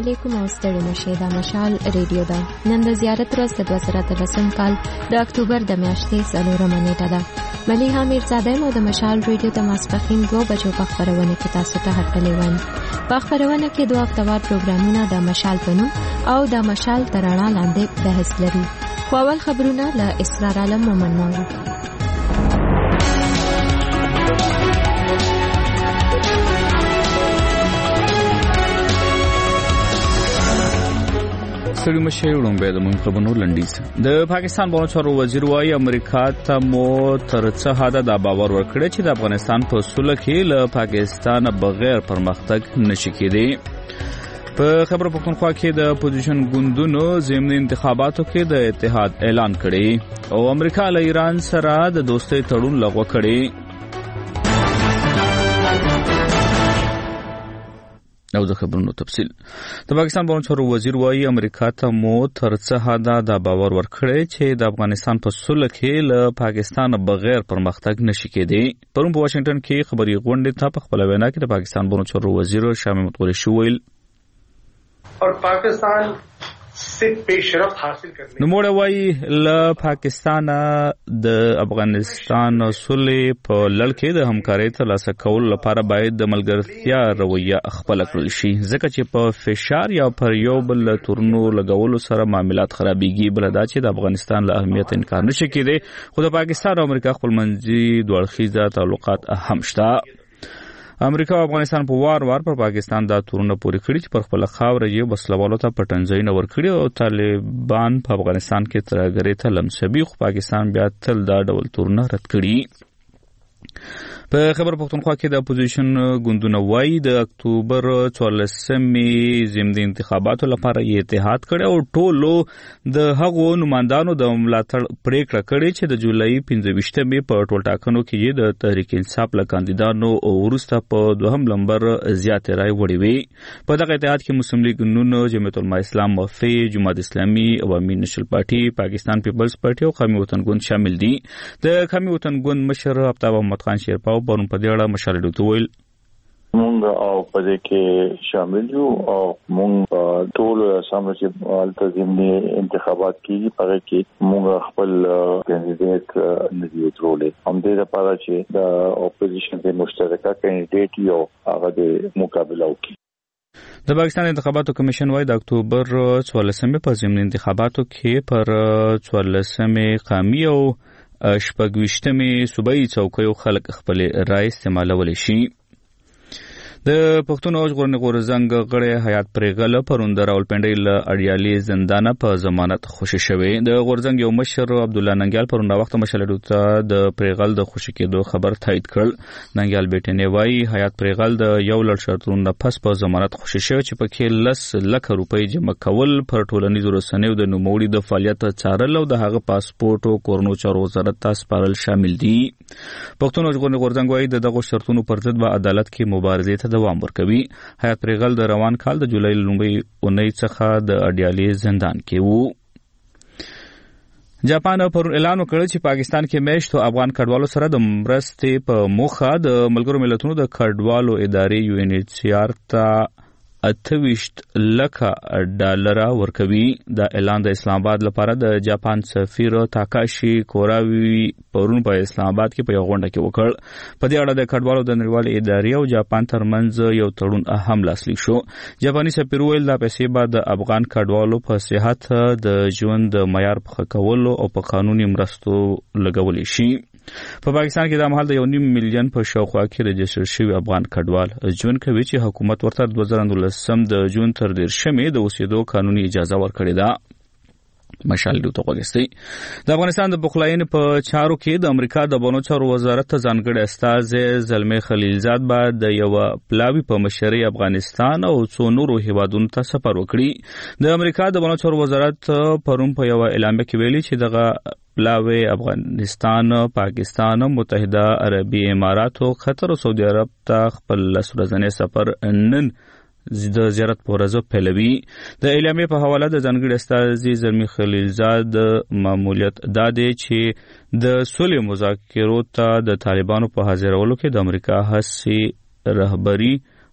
علیکم او ستړي مشه دا مشال ریډیو ده. نن د زیارت ورځ د 2013 کال د اکتوبر د میاشتې 4 نیټه ده. ملیحه میرزاده مو د مشال ریډیو د ماسپښین 2 بجو په خبرونه کې تاسو ته هرکلی وایم. په خبرونه کې دوه هفتهوار پروګرامونه د مشال په نوم او د مشال ترانه لاندې بحث لري. خو اول خبرونه له اسرار عالم مومن نو. سړي مشه وړاندې د مهم خبرونو لنډیز. د پاکستان بانو چارو وزیر وايي امریکا ته مو ترڅه حد د باور ورکړي چې د افغانستان په سوله کې له پاکستان بغیر پرمختګ نشي کېدی. په خبر پښتونخوا کې د اپوزیشن ګوندونو ضمني انتخاباتو کې د اتحاد اعلان کړي او امریکا له ایران سره د دوستۍ تړون لغوه کړي. او د خبرونو تفصیل. د پاکستان بانو چارو وزیر وايي امریکا ته مو ترڅه حد د باور ورکړي چې د افغانستان په سوله کې له پاکستان بغیر پرمختګ نشي کېدی. پرون په واشنگټن کې خبري غونډه ته په خپل وینا کې د پاکستان بانو چارو وزیر شاه محمود قریشي ویل اور پاکستان سے پیشرفت حاصل کرنے نو موږ وايي له پاکستان د افغانستان سولې په لړ کې د همکارۍ ترلاسه کول لپاره باید د ملګرتیا رویه خپل کړل شي ځکه چې په فشار یا پر یو بل تورنو لګولو سره معاملات خرابېږي. بل دا چې د افغانستان له اهمیت انکار نشي کېدی خو د پاکستان او امریکا خپلمنځي دوړخیزه تعلقات هم شته. امریکا او افغانستان په وار پر پاکستان دا تورونه پوری کړی چې پر خپل خاوره یې وسلوالو ته پټنځای نه ورکړي او طالبان په افغانستان کې ترګری ته لمسوي خو پاکستان بیا تل دا ډول تورونه رد کړي. په خبر پښتونخوا کې د اپوزیشن ګوندونه وايي د اکتوبر 14مې ضمني انتخاباتو لپاره یې اتحاد کړي او ټولو د هغو نمائندانو د ملاتړ پریکړه کړې چې د جولای 15مې په ټول ټاکنو کې یې د تحریک انصاف له کاندیدانو او ورسته په دوهم نمبر زیاتې رای وړي وي. په دغه اتحاد کې مسلم لیگ نون، جمعیت العلماء اسلام، وفي، جماعت اسلامي، عوامي نېشنل پارټي، پاکستان پیپلز پارټي او قومي وطن ګوند شامل دي. د قومي وطن ګوند مشر آفتاب احمد خان شیرپا پرون په دې اړه مشاله دوتویل مونږ او په دې کې شامل یو او مونږ ټول سامنے چې التزامي انتخابات کیږي په کې مونږ خپل کاندیدټ ندی وترولې هم دې لپاره چې د اپوزیشن د مشترکه کاندیدټ یو هغه د مقابله وکړي. د پاکستان انتخاباتو کمیشن وايي د اکتوبر 14مې په ضمني انتخاباتو کې پر 14مې قومي او شپږویشتمې صوبایي چوکیو خلک خپل رای استعمالولی شي. د پښتون او ژغورنې غورځنګ غړی حیات پریغل پرون د راولپنډۍ له اړیالي زندانه په ضمانت خوشي شوی. د غورځنګ یو مشر عبدالله ننګیال پرون د وخت مشلډو ته د پریغل د خوشي کېدو خبر تایید کړ. ننګیال بیٹنې وايي حیات پریغل د یو لړ شرطونو پس په ضمانت خوشي شوی چې پکې 10 لک روپۍ جمع کول، پر ټولنیزو رسنیو د نوموړي د فعالیت څارل او د هغه پاسپورت او کورنو چارو وزارت ته سپارل شامل دي. پښتون او ژغورنې غورځنګ وايي دغه شرطونو پر ضد به عدالت کې مبارزې ته دوام ورکوي. حیات پریغل د روان کال د جولای لومړۍ اونۍ څخه د اډیالي زندان کې وو. جاپان پر اعلان وکړ چې پاکستان کې میشتو افغان کډوالو سره د مرستې په موخه د ملګرو ملتونو د کډوالو ادارې UNHCR ته 28 لک ډالر ورکوي. دا اعلان د اسلام آباد لپاره د جاپان سفیر تاکاشي کوراوي پرون په اسلام آباد کې په یو غونډه کې وکړ. په دې اړه د کډوالو د نړیوال ادارې او جاپان ترمنځ یو تړون هم لاسلیک شو. جاپاني سفیر ویل دا پیسې به د افغان کډوالو په صحت، د ژوند معیار په ښه کولو او په قانوني مرستو لګولې شي. په پاکستان کې د مهال د 1.5 میلیون په شاوخوا کې رجسټر شوی افغان کډوال ژوند کوي چې حکومت ورته 2019 د جون تر 10مې د اوسېدو قانوني اجازه ورکړې ده. مشال دوته وګستي. د افغانستان د بخلاین په چارو کې د امریکا د بانو چارو وزارت ته ځانګړی استاذ زلمي خلیلزاد بعد د یو پلاوی په مشرۍ افغانستان او څو نورو هیوادونو ته سفر وکړي. د امریکا د بانو چارو وزارت پرون په یو اعلامیه کې ویلي چې دغه پلاوی افغانستان، پاکستان، متحده عربي امارات او قطر او سعودي عرب ته خپل ورځنی سفر نن د زیارت په ورځ پیلوي. د اعلامیې په حواله د ځانګړي استازي زلمي خلیلزاد ماموریت دا دی چې د صلح مذاکرو ته د طالبانو په حاضرولو کې د امریکا هڅې رهبري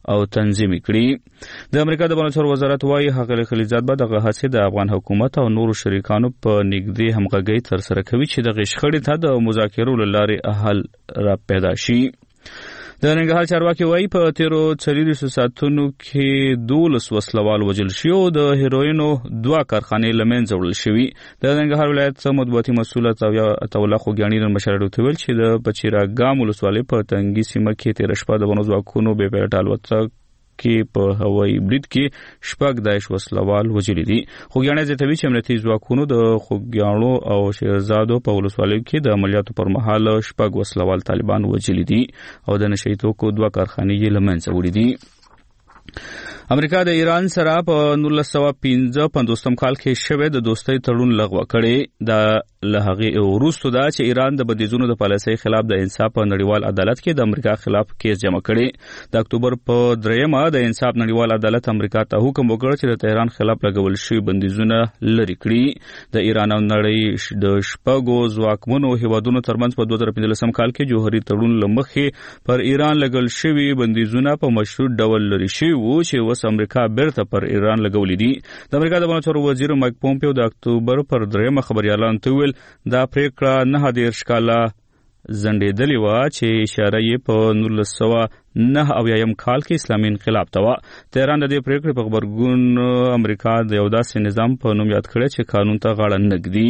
او تنظیم کړي. د امریکا د بهرنیو چارو وزارت وايي هغه خلیزات به دغه هڅې د افغان حکومت او نورو شریکانو په نږدې همغږۍ ترسره کوي چې د شخړې ته د مذاکرو له لارې حل را پیدا شي. د ننګرهار چارواکي وايي په تیرو 40 ساعتونو کې 12 وسلوال وژل شوي او د هیروینو 2 کارخانې له منځه وړل شوي. د ننګرهار ولایت مطبوعاتي مسؤل عطاالله خوږیاڼي نن مشر ویل چې د بچیراګام ولسوالۍ په تنګي سیمه کې تیر شپه د بنو ځواکونو بې پیلوټه الوتکې کې په هوایي برید کې 6 داعش وسلوال وژلي دي. خوږیاڼي زیاتوي چې امنیتي ځواکونو د خوږیاڼو او شیرزادو په ولسوالیو کې د عملیاتو پر مهال 6 وسلوال طالبان وژلي دي او د نشئی توکو 2 کارخانې یې له منځه وړي دي. امریکا د ایران سره په 1955 کال کې شوه د دوستۍ تړون لغوه کړي. د لهغه وروسته دا چې ایران د بندیزونو د پالیسۍ خلاف د انصاف په نړیوال عدالت کې د امریکا خلاف کیس جمع کړي. د اکتوبر په 3 د انصاف نړیوال عدالت امریکا ته حکم وکړ چې د تهران خلاف لګول شوی بندیزونه لري کړي. د ایران او نړۍ د شپږو ځواکمنو هیوادونو ترمنځ په 2015 کال کې جوهري تړون لمخې پر ایران لګول شوی بندیزونه په مشروط ډول لري شوی وو چې اوس امریکا بیرته پر ایران لګولې دي. د امریکا د بهرنیو چارو وزیر مایک پومپیو د اکتوبر پر 3 خبريالانو ته ویل دا پریکړه 9 کاله ځنډېدلې وه چې اشاره یې په 1999 کال کې اسلامي انقلاب ته وه. تهران د دې پریکړې په غبرګون امریکا د یو داسې نظام په نوم یاد کړی چې قانون ته غاړه نه ږدي.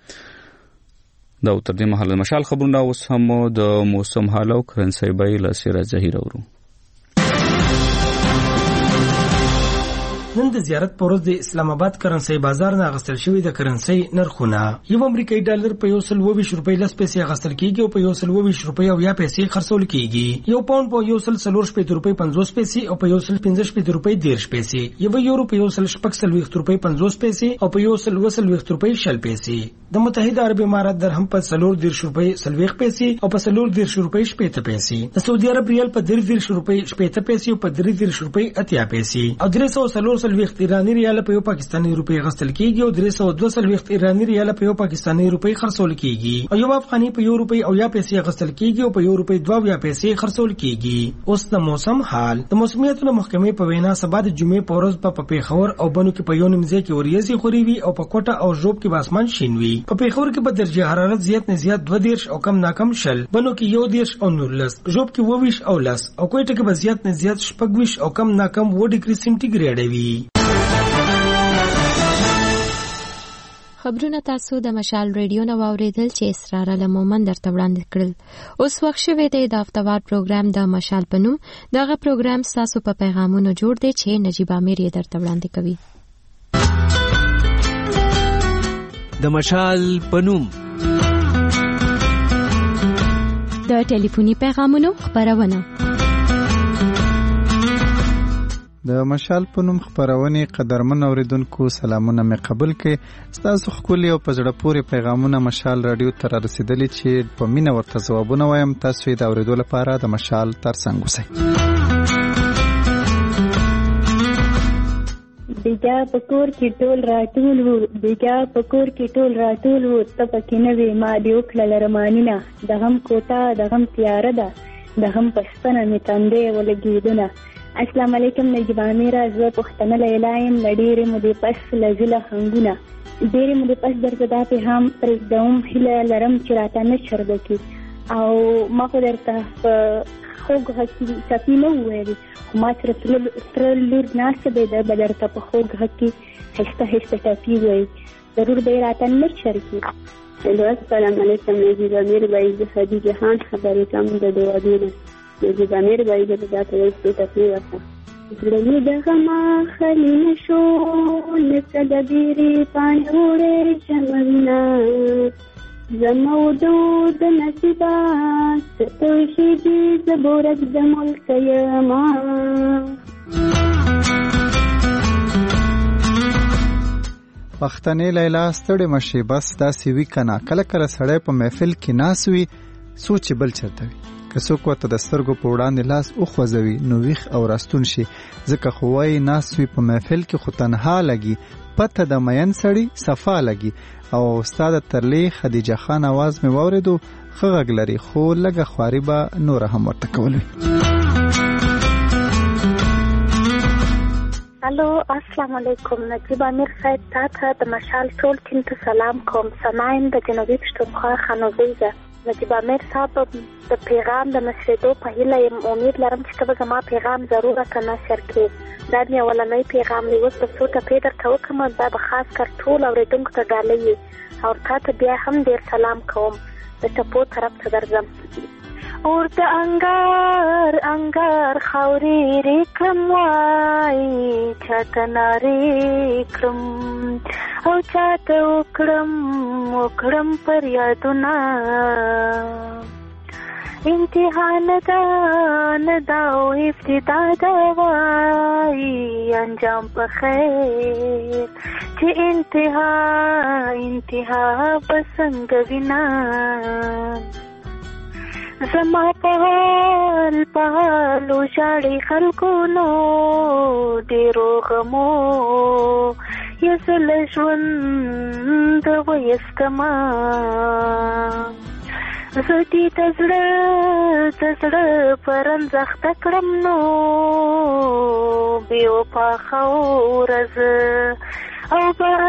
دا تر دې مهاله مشال خبرونه اوس هم د موسم حال او کرنسي بیې له سراج ظهیر اورو. نن د زیارت پر ورځ د اسلام آباد کرنسي بازار نه غستل شوی د کرنسي نرخونه. یو امریکایي ډالر په 120 روپۍ لس پیسې غستل کیږي او په 120 روپۍ او یا پیسې خرڅول کیږي. یو پاوند په 140 روپۍ 50 پیسې او په 115 روپۍ 10 پیسې. یو یورو په 140 روپۍ 50 پیسې او په 120 روپۍ 60 پیسې. د متحده عرب امارات درهم په 140 روپۍ 40 پیسې او په 140 روپۍ 60 پیسې. د سعودي عرب ریال په 30 روپۍ 60 پیسې او په 30 روپۍ 80 پیسې. او 340 ایرانی ریال په یو پاکستاني روپۍ غستل کیږي او 322 ایرانی ریال په یو پاکستاني روپۍ خرڅول کیږي. او یو افغاني په یو روپۍ او یا پیسې غستل کیږي او په یو روپۍ 2 یا پیسې خرڅول کیږي. اوس د موسم حال. د موسمیاتو محکمې په وینا سبا د جمعې په ورځ په پیښور او بنو کې په یو نیمځای کې وریځي خوري وي او په کوټه او ژوب کې به اسمان شین وي. په پیښور کې به درجه حرارت زیات نه زیات 2 او کم ناکم 0، بنو کې 1 او 19، ژوب کې 20 او 10 او کوټه کې به زیات نه زیات 20 او کم ناکم 2 ډیګري سنټیګریډ وي. خبرونه تاسو د مشال ریډیو نو اوریدل چې اسرار علمومن درته وړاندې کړل. اوس وخت شوی دی د هفتوار پروګرام د مشال پنوم. دغه پروګرام تاسو په پیغامونو جوړ دی چې نجیب امیر یې درته وړاندې کوي. د مشال پنوم د ټلیفوني پیغامونو خبرونه. د مشال پنوم خبرونه قدرمن اوریدونکو سلامونه مې قبول کړئ. تاسو خپل او پزړه پورې پیغامونه مشال رادیو ته رسیدلي چې په مینه ورته ځوابونه وایم. تاسو یې د اوریدو لپاره د مشال ترڅنګ اوسئ. بیجا پکور کې ټول راټول وو، بیجا پکور کې ټول راټول وو، ته پکې نه وې ما دې وکړل رمانینه. د غم کوټه د غم تیاره ده، د غم پښتنه مې تندې ولګېدونه. السلام علیکم نجیب امیر، زه پښتنه لیلایم لډېرې مودې پس لزله هنګونه. ډېرې مودې پس درته دا پیغام پرېږدوم، هیله لرم چې راته نه شرده کړي. او ما خو درته په خوږ غږ کې ټپي نه وویلې، خو ما سره تره لور ناسته دی، ده به درته په خوږ غږ کې ښایسته ښایسته ټپي وایي. ضرور به یې راته نه شر کړي. السلام علیکم نجیب امیر بھائی، زه خدیجه خان خبرې کوم د دوادونه. نجیب امیر بھائی زه دا ته یو ټپي ورته زړه مې د غمه خالي نه شو، لکه د بیرې پاڼې وړې شمعونه. زما ودو د نصیبات څه توی شېږي، زه بورک د ملکه یمه. پښتنې لیلا ستړې مشي بس داسې وي که نه. کله کله سړی په محفل کې ناست وي، سوچ بل چرته وي. که څوک ورته د سترګو په وړاندې لاس وخوځوي نو ویښ او راستون شي. ځکه خو وایي ناست وي په محفل کې خو تنها لګي، پته د مین سړي صفا لګي. او استاد ترلې خدیجه خان आवाज مې واورېدو، ښه غږ لري خو لږه خواري به نور هم ورته کول وي. الو السلام علیکم. نجیب امیر صاحب ته د مشال ټول ټیم ته سلام کوم. سنایم د جنوبي پښتونخوا خانوزۍ ده. نجیب امیر صاحب د پیغام د نشریدو په هیله یم. امید لرم چې ته به زما پیغام ضرور راته نشر کړې. دا مې اولنی پیغام دی. اوس به څو ټپې درته وکړم. دا به خاص کر ټول اورېدونکو ته ډالۍ وي او تا ته بیا هم ډېر سلام کوم. د ټپو طرف ته درځم. اور د انګار انګار خاورې ریکم وای چاته نارې کړم او چاته وکړم پر یادونه امتحان دا او ابتدا دا وای انجام په خیر چې انتها بسنګ وینا زما پهال وشاړي خلکونو ډېرو غمو یسل ژوند ویسکما زدی تزړه پرنځخت کړم نو بې وفا خورز او به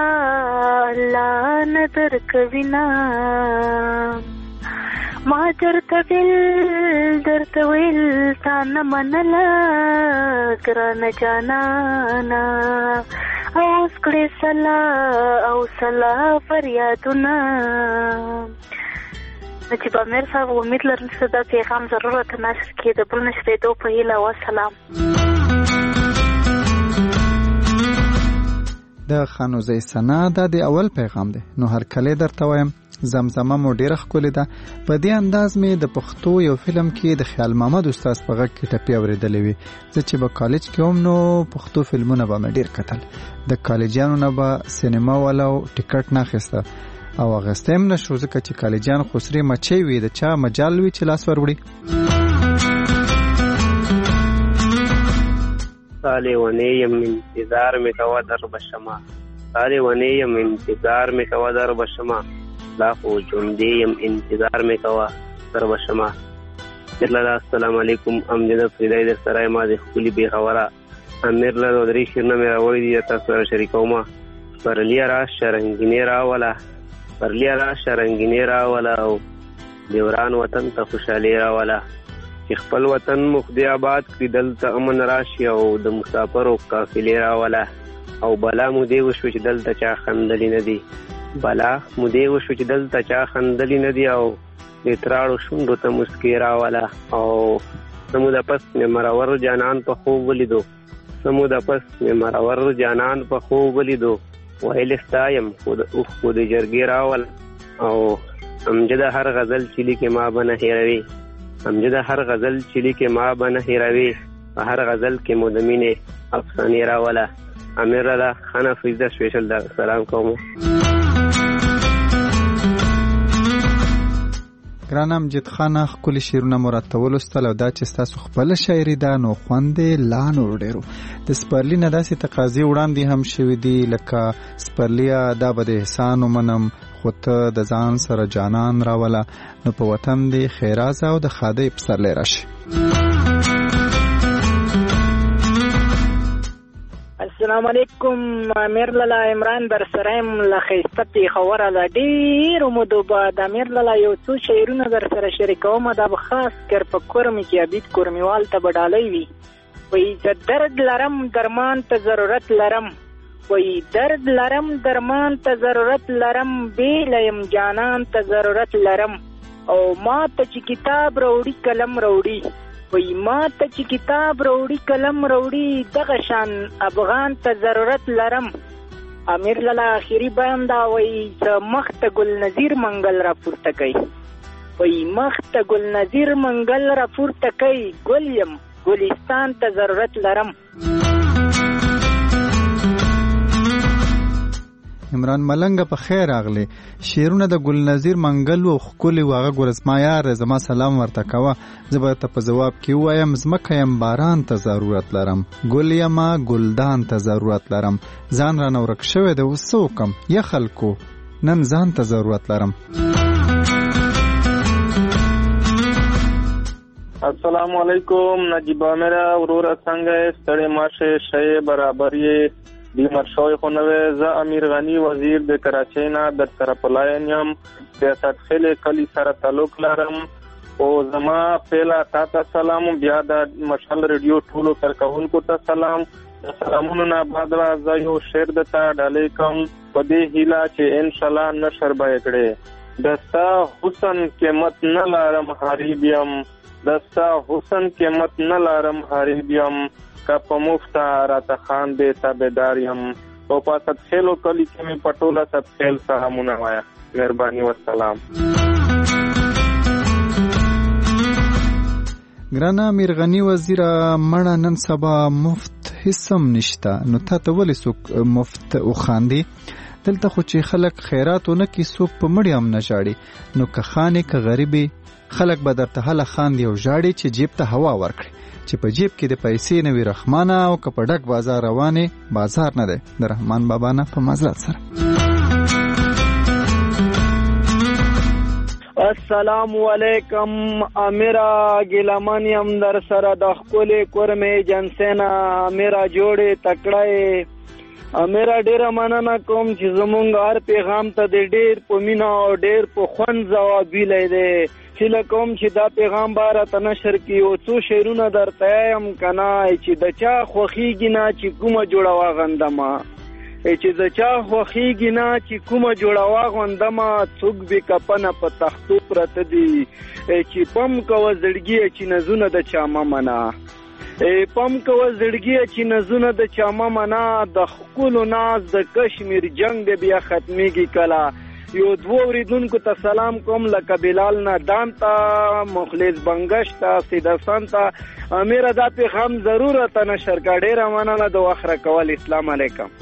الله نظر کوینا ما درته ویل تا نه منله ګرانه جانانه اوس کړې سلا فریادونه. نجیب امیر صاحب امید لرم چې دا پیغام ضرور راته نشر کړي. د بل نشرېدو په هیله. وسلام. د خانوزۍ سنا دا د اول پیغام دی. نو هر کله درته وایم زمزمه مو ډیره ښکلې ده. په دې انداز مې د پښتو یو فلم کې د خیال محمد استاد په غږ کې ټپې اورېدلې وي. زه چې په کالج کې وم نو پښتو فلمونه به مې ډېر کتل. د کالجیانو نه به سینما والا ټیکټ نه اخیسته او اخیستی هم نه شو ځکه چې کالجیان خسرې مچۍ وي. د چا مجال وي چې لاس ور وړي. سالې ونې یم انتظار مې کوه در بشما سالې ونې یم انتظار مې کوه در بشما لا خو ژوندې یم انتظار مې کوه در بشما. السلام علیکم. امجد فریدی در سره ما د ښکلي بېخبره امیر له درې شعرونه مې راوړي دي تاسو سره شریکومه. پرلیا راشه رنګینې راوله پرلیا راشه رنګینې راوله او د وران وطن ته خوشحالي راوله چې خپل وطن مو خدای آباد کړي دلته امن راشي او د مسافرو قافلې راوله او بلا مو دې وشو چې دلته چا خندلي نه دي بلا مو دې وشو چې دلته چا خندلي نه دي او د تراړو شونډو ته مسکې راوله او سمو د پس مې مرور جانان په خوب ولیدو سمو د پس مې مرور جانان په خوب ولیدو ویل ستایم خو د جرګې راول او امجد هر غزل چې لیکې ما به نه هېروي امجد هر غزل چې لیکې ما به نه هېروي په هر غزل کې مو د مینې افسانې راوله. امیر راله خانه فریزه سپیشل دا سلام کوم. ګرانه امجد خانه ښکلي شعرونه مو راته ولوستل او دا چې ستاسو خپله شاعري ده نو خوند یې لا نور ډېر و. د سپرلي نه داسې تقاضې وړاندې هم شوي دي لکه سپرلیه دا به د احسان ومنم خو ته د ځان سره جانان راوله نو په وطن دې خیرازه او د ښادۍ پسرلی راشي. السلام علیکم. امیر لالا عمران در سرایم لخیسته پیښوره ده ډېرو مودو بعد امیر لالا یو څو شعرونه در سره شریکوم. دا به خاص کر په کورمې کې عبید کورمیوال ته به ډالۍ وي. وایي زه درد لرم درمان ته ضرورت لرم وایي درد لرم درمان ته ضرورت لرم بیله یم جانان ته ضرورت لرم او ما ته چې کتاب راوړي قلم راوړي وی ما ته چې کتاب راوړي قلم راوړي دغه شان افغان ته ضرورت لرم. امیر لالا آخري بیان دا وی زه مخ ته ګل نظیر منګل را پورته کوي وی مخ ته ګل نظیر منګل را پورته کوي ګل یم ګلستان ته ضرورت لرم. عمران ملنګ په خیر راغلی. شعرونه د ګل نظیر منګل او ښکلي واغه ګورسما یار زما سلام ورته کوه. زه به ته په ځواب کې ووایم ځمکه یم باران ته ضرورت لرم ګل یمه ګلدان ته ضرورت لرم ځان رانه ورک شوی دی اوس څه وکړم یا خلکو نن ځان ته ضرورت لرم. السلام علیکم نجیب میرا ورور څنګه ستړي ماشه شی برابر یې بیمار شوی خو نو زه امیر غنی وزیر د کراچۍ نه در سره پلاینم سیاست خله کلی سره تعلق لرم او زما پهلا تاسو سلام بیا د مشال ریډیو ټولو کارکونکو ته سلام سلامونه نه بعد راځي یو شعر د تا ډالې کوم په دې هیله چې ان شاء الله نشر به کړي دستا حسن قیمت نه لارم حریبیم دستا حسن قیمت نه لارم حریبیم کا په مفتا راته خان دې تابعداریم او په تفصیلو کلی کې می پټولا تفصیل سلامونه وایا مهرباني والسلام ګرانه امیر غنی وزیر مړه نن سبا مفت هیڅم نشته نو ته ولې څوک مفت وخاندي دلته خو چې خلک خیراتونه کې څوک په مړی هم نه ژاړي نو که خانې که غریبي خلک به درته هله خاندي او ژاړي چې جیب ته هوا ورکړي چې په جیب کې د پیسې نه وي رحمانه او که په ډک بازار روانې بازار نه دی د رحمان بابا نه په معذرت سره. السلام علیکم امیرا ګلمانیم در سره د خپلې کورمې جنسینا امیرا جوړې تکړه امیرا ډیره مننه کوم چې زمونږ هر پیغام ته د ډیر په مینا او ډیر په خوند ځواب ویلی چې لکوم چې دا پیغام باره ته نشر کی او څو شعرونه درته یم کنه چې د چا خوښیږي نه چې کومه جوړه واغندمه چې د چا خوښیږي نه چې کومه جوړه واغندمه څوک به کپنه په تختو پرته دي چې پم کوه زړګي چې نزونه د چا ممنه پم کوه زړګي چې نزونه د چا ممنه د ښکلو ناز د کشمیر جنگ بیا ختمیږي کله یو دوه اوریدونکو ته سلام کوم لکه بلال نادان ته مخلص بنگش ته سیدستان ته امیره دا پیغام ضرورت نشر کا ډیره مننه د واخره کول اسلام علیکم.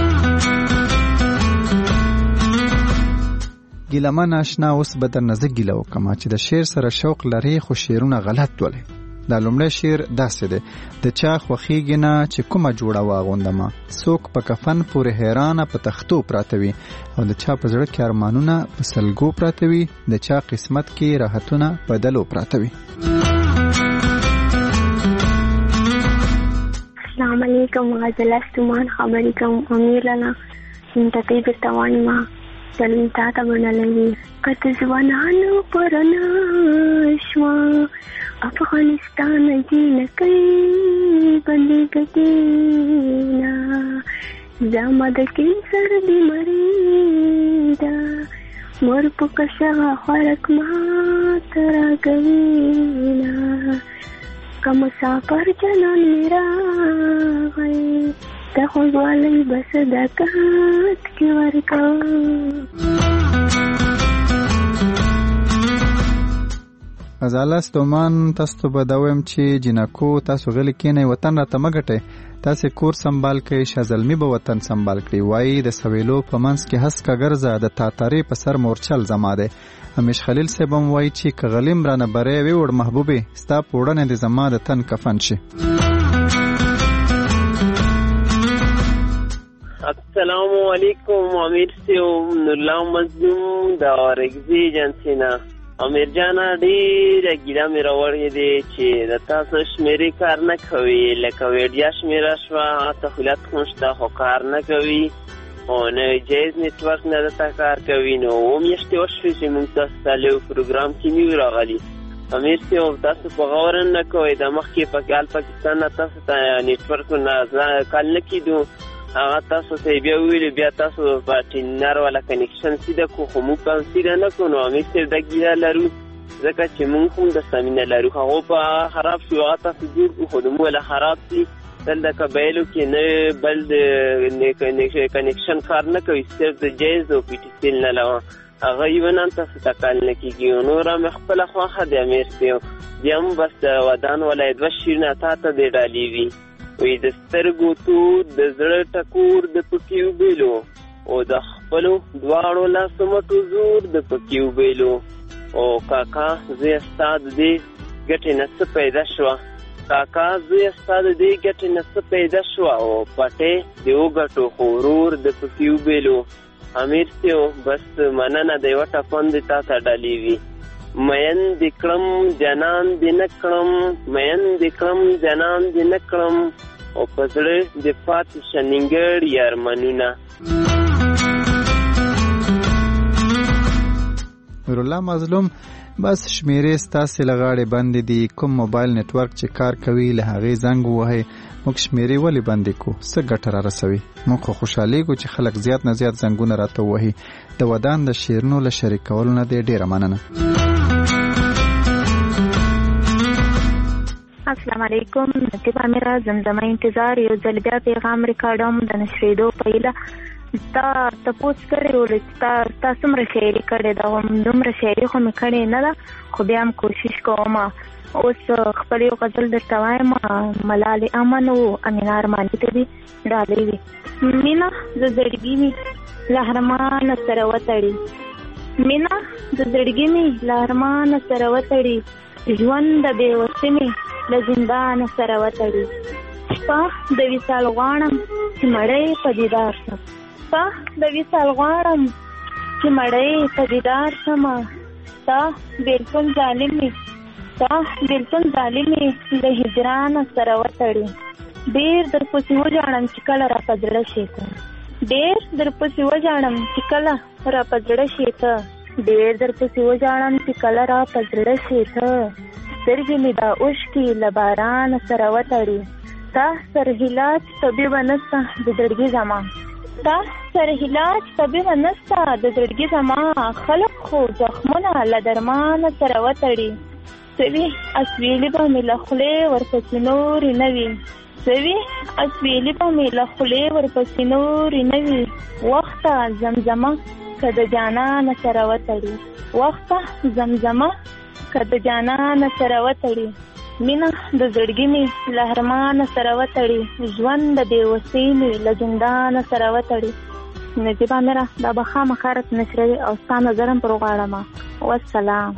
ګیلمان آشنا اوس به در نزه ګیله وکما چې د شعر سره شوق لري خو شعرونه غلط ولې دا لومړی شعر داسې دی د چا خوښیږي نه چې کومه جوړه واغوندمه څوک په کفن پورې حیرانه په تختو پراته وي او د چا په زړه کې ارمانونه په سلګو پراته وي د چا قسمت کې راحتونه په دلو پراته وي. السلام علیکم غزل استمان خبرې کوم امیر لنا منتقی بتوان ما سلیم تا ته بنلوي کته ځوانانو پرنا شوا افغانستان کې لکې بندي کتینا زما د کینسر بیماری دا مور په کښه خلک ما ترا کوینا کوم سفر جنان میرا غي ته خو ولې بس دکات کې ورکو ازاله ستومان تاسو به دا ویم چې جنکو تاسو غلی کینې وطن را تمګټه تاسو کور سنبال کې شازلمی به وطن سنبال کړی وای د سویلو په منس کې هس کا ګرځه د تاتاری په سر مورچل زماده همیش خلیل سبم وای چې کغلیم رانه بره وی وړ محبوبه ستا پوړنه د زما د تن کفن شي. السلام علیکم امیر سیو نورالله مظلوم دا رگزی جنسینا امیر جانا ډیره ګیله مې راوړې دی چې د تاسو شمیرې کار نه کوي لکه ویډیا شمیره شوه تخیلات خون شته خو کار نه کوي او نه جایز نیټورک نه درته کار کوي نو میاشتې وشوې چې موږ تاسو ته لږ پروګرام کې نه یو راغلي امیر صاحب تاسو په غور نه کوئ د مخکې په پاکستان نه تاسو ته نیټورک نه کال نه کېدو هغه تاسو ته بیا ویلو بیا تاسو په ټینر والا کنیکشن سیده کو خو موږ په سیده نه کوو نو امیر صاحب دا ګیله لرو ځکه چې موږ هم د سامینه لرو هغه په خراب شو هغه تاسو جوړ کړو خو د موږ له خراب شي دل د قبایلو کې نه بل د کنیکشن کار نه کوي صرف د جایز او پی ټي سیل نه لوه هغه یې نن تاسو ته کال نه کېږي نور هم خپله خواښه د امیر صاحب بیا هم بس د ودان ولایت دوه شعرونه تا ته دې ډالې وي وی د سترګو تور د زړه ټکور د پکې وبیلو او د خپلو دواړو لاسو مټو زور د پکې وبیلو او کاکا زه ستا د دې ګټې نه څه پیدا شوه کاکا زه ستا د دې ګټې نه څه پیدا شوه او پټې د وګټو خو ورور د پکې وبیلو امیر صاحب بس مننه د یوه ټپن د تا ته ډالې وي مین دکړم جنان دې نکړم مین دکړم جنان دې نکړم او پزړه د پات شننګړ یارمنونه. نور الله مظلوم بس شمیرې ستاسې لغاړې بندې دي کوم موبایل نتورک چې کار کوي له هغې زنګ ووهئ موږ شمیرې ولې بندې کو څه ګټه را رسوي موږ خو خوشحالیږو چې خلک زیات نه زیات زنګونه راته ووهي د ودان د شیرینو له شریکولو نه دی ډېره مننه. السلام علیکم. نجیب امیره زمزمه انتظار یو ځل بیا پیغام ریکارډوم د نشریدو په هیله. تا تپوس کړی و چې تا څومره شاعري کړې ده دومره شاعري خو مې کړې نه ده خو بیا هم کوشش کوم. اوس خپل یو غزل درته وایم ملالې امن و امینه ارماني ته دي ډالۍ وي. مینه د زړګي مې له ارمانه سره وتړي مینه د زړګي مې له ارمانه سره وتړي ژوند د بېوسۍ مې له زندانه سره وتړي شپه د وصال غواړم چې مړی په دیدار شم شپه د وصال غواړم چې مړی په دیدار شم تا بېلتون ظالم مې تا بېلتون ظالم مې له هجرانه سره وتړي ډېر درپسې وژاړم چې کله را په زړه شي ته ډېر درپسې وژاړم چې کله را په زړه شي ته ډېر درپسې وژاړم چې کله را په زړه شي ته سترګې مې دا اوښکې له بارانه سره وتړي تا سرهیلاج طبیبه نسته د زړګي زما تا سرهیلاج طبیبه نسته د زړګي زما خلک خو زخمونه له درمانه سره وتړي سوي اسویلي به مې له خولې ورپسې نورې نه وي سوي اسویلي به مې له خولې ورپسې نورې نه وي وخته زمزمه که د جانانه سره وتړي وخته زمزمه که د جانانه سره وتړي مینه د زړګي مې له ارمانه سره وتړي ژوند د بېوسۍ مې له زندانه سره وتړي. نجیب امیره دا به خامخا راته نشروي او ستا نظر هم پر غواړم. والسلام.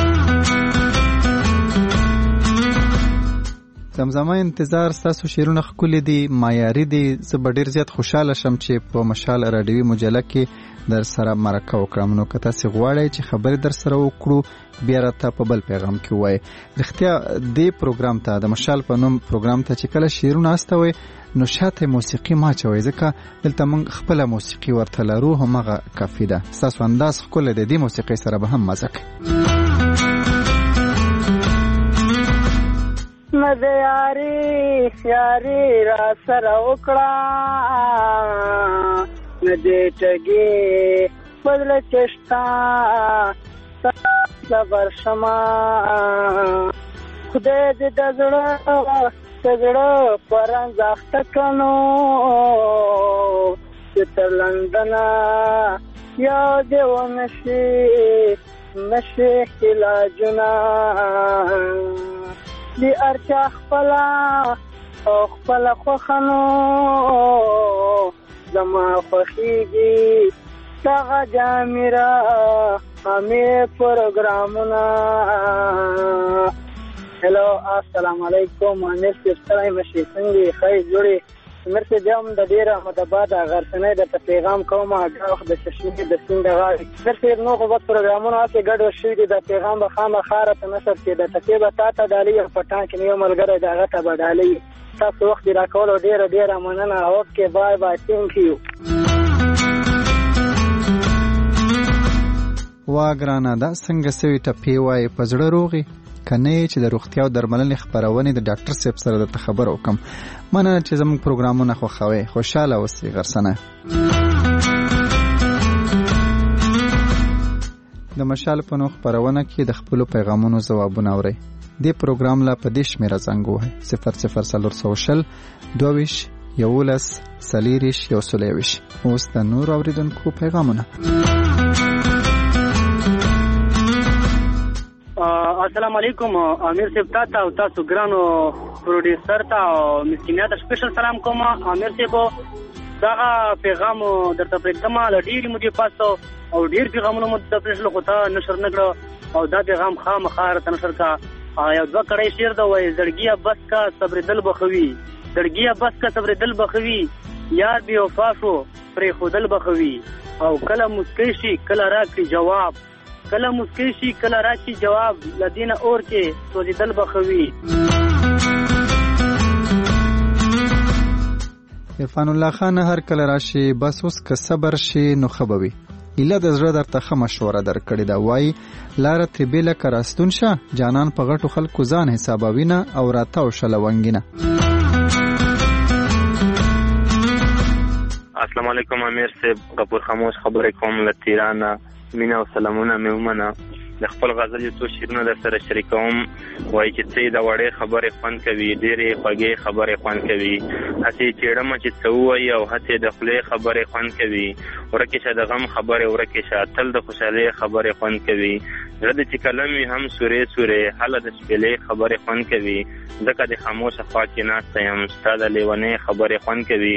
زمزمه انتظار ستاسو شعرونه ښکلي دي معیاري دي زه به ډېر زیات خوشحاله شم چې په مشال راډیوي مجله کې در سره مرکه وکړم نو که تاسې غواړئ چې خبرې در سره وکړو بیا راته په بل پیغام کې ووایئ. رښتیا دې پروګرام ته د مشال په نوم پروګرام ته چې کله شعرونه استوئ نو شاته موسیقي ما چوئ ځکه دلته موږ خپله موسیقي ورته لرو همغه کافي ده. ستاسو انداز ښکلی دی دې موسیقۍ سره به هم مزه کوي. مده یاري را سره وکړه ندې ټګې بدل چشتا صبر شما خدای دې د زړه پرنځ اخته کړو چې تر لندنه یا دې ونشي علاجونه دی ارچا خپل خوخنو زما خوخیږي دغه جامیرا همې پروګرامونه. هلو السلام علیکم امیر صاحب ستړی مشي څنګه ښه جوړې امیر صاحب بیا هم د ډېره مدباده غرڅنۍ درته پیغام کوم هغه وخت د چشمې د سیند غاړې امیر صاحب نو خو بس پروګرامونه هسې ګډوډ شوي دي دا پیغام به خامخا راته نشر کېده ټکې به تا ته ډالۍ او په ټان کې مې یو ملګری د هغه ته به ډالۍ تاسو وخت یې راکولو ډېره مننه. اوکې بای بای تھینک یو. وا ګرانه دا څنګه سوي ټپې وایې په زړه روغې که نه یې چې د روغتیا او درملنې خپرونې د ډاکټر صاحب سره درته خبر وکړم. مننه چې زموږ پروګرامونه خوښوئ. خوشحاله اوسئ غرڅنه. د مشال په نوم خپرونه کې د خپلو پیغامونو ځوابونه اورئ. دې پروګرام لا په دې شمېره زنګ ووهئ 00420 22 11 40 121. اوس د نور اوریدونکو پیغامونه. السلام علیکم امیر صاحب تاسو او تاسو ګرانو پروډوسر ته مسکینه ته سپیشل سلام کوم. امیر صاحب دا پیغام درته پرېږدم له ډېرې مودې پاسه او ډېر پیغامونه مو درته پرېښله خو تا نشر نه کړه او دا پیغام خامخا راته نشر کا. یو دوه کړی شعر ده وایي زړګیه بس کا صبرېدل بخوي زړګیه بس کا صبرېدل بخوي یار بې وفا شو پرېښودل بخوي او کله مسکی شي کله راکړي جواب کله مسکی شي کله راشي جواب لدینه اور چې سوځیدل بخوي. عرفان الله خان هر کله راشي بس اوس که صبر شي نو خبوي اله د زړه درته ښه مشوره درکړې ده. وایي لاره ترې بېله که راستون شه جانان په غټو خلکو ځان حسابوینه او راتاو شه لونګینه. السلام علیکم امیر صاحب، غفور خاموش خبرې کوم له تیرانه. مینه او سلامونه مې ومنه. د خپل غزل یو څو شعرونه در سره شریکوم. وایي چې څه د وړې خبرې خوند کوي، ډېرې خوږې خبرې خوند کوي. هسې چېړمه چې څه ووایي او هسې د خولې خبرې خوند کوي. ورکې شه د غم خبرې ورکې شه، تل د خوشحالۍ خبرې خوند کوي. زړه د چې کلم وي هم سورې سورې، هله د شپېلې خبرې خوند کوي. ځکه د خاموشه خوا کې ناسته یم، ستا د لیونۍ خبرې خوند کوي.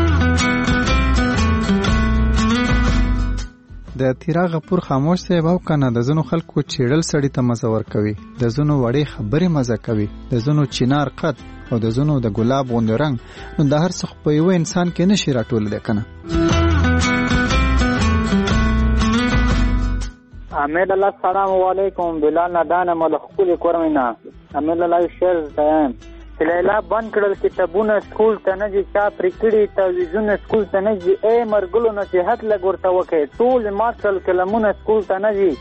د تیرا غفور خاموش صاحب او کنه د زنو خلکو چیړل سړی ته مزه ور کوي، د زنو وړې خبرې مزه کوي، د زنو چینار قد او د زنو د ګلاب غوندې رنگ. نو د هر څه په یو انسان کې نشي راټولېدی کنه. امیر الله السلام علیکم. بلال ندانه مل خپل کورمینا. امیر الله شر تایم لیلا بند کړل کتابونه سکول ته نه دي، چا پرې کړي تعویضونه سکول ته نه دي. ای مرګلو نصیحت لږ ورته وکړئ، ټول مات کړل کلمونه سکول ته نه دي.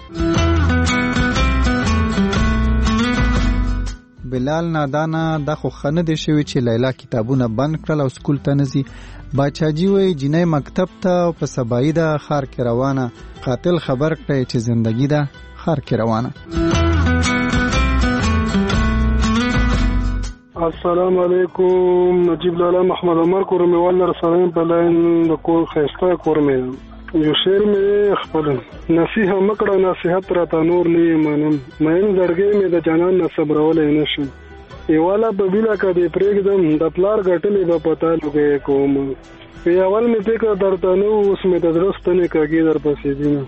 بلال نادانه دا خو ښه نه دی شوي چې لیلا کتابونه بند کړل او سکول ته نه ځي. باچاجي وایي جینۍ مکتب ته او په سبایي ده ښار کې روانه، قاتل خبر کړی چې زندگی ده ښار کې روانه. السلام علیکم. نجیب لالا محمد عمر کورمیوال در سرایم په لاین د کور خیسته کورمه یو شعر مې خپل نصیحت مکړه نصیحت را تا نور نه منم، مېن درګې مې د جانان نه صبرولې نشم. ایواله په بلا کا دې پرېږدم د پلار غټلې په پتا لګې کوم. په اول مې فکر درته نو اوس مې د درسته نه کېږي در پسې دینه.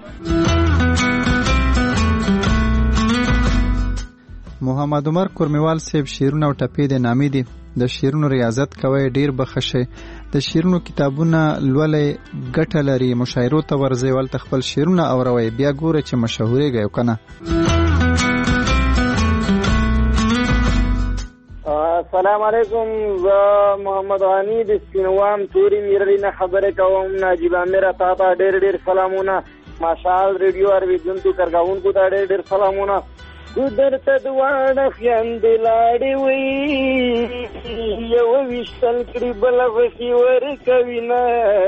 محمد عمر کورمیوال صاحب شعرونه او ټپې د نامې دي. د شعرونو ریاضت کوي، ډیر بخښه. د شعرونو کتابونه لولې ګټه لري، مشاعرو ته ورځي ولته خپل شعرونه اوروي، بیا ګوره چې مشهوريږي کنه. السلام علیکم. محمد غنی د سپینوام توري میرلینه خبره کوم. نجیب امیر تا ته ډیر ډیر سلامونه. ماشال ریډیو اوریدونکو کارګاونکو ته ډیر ډیر سلامونه. درته دواړه خویندې لاړې وي، یوه ویشتل کړي بله پسې ورکوینه.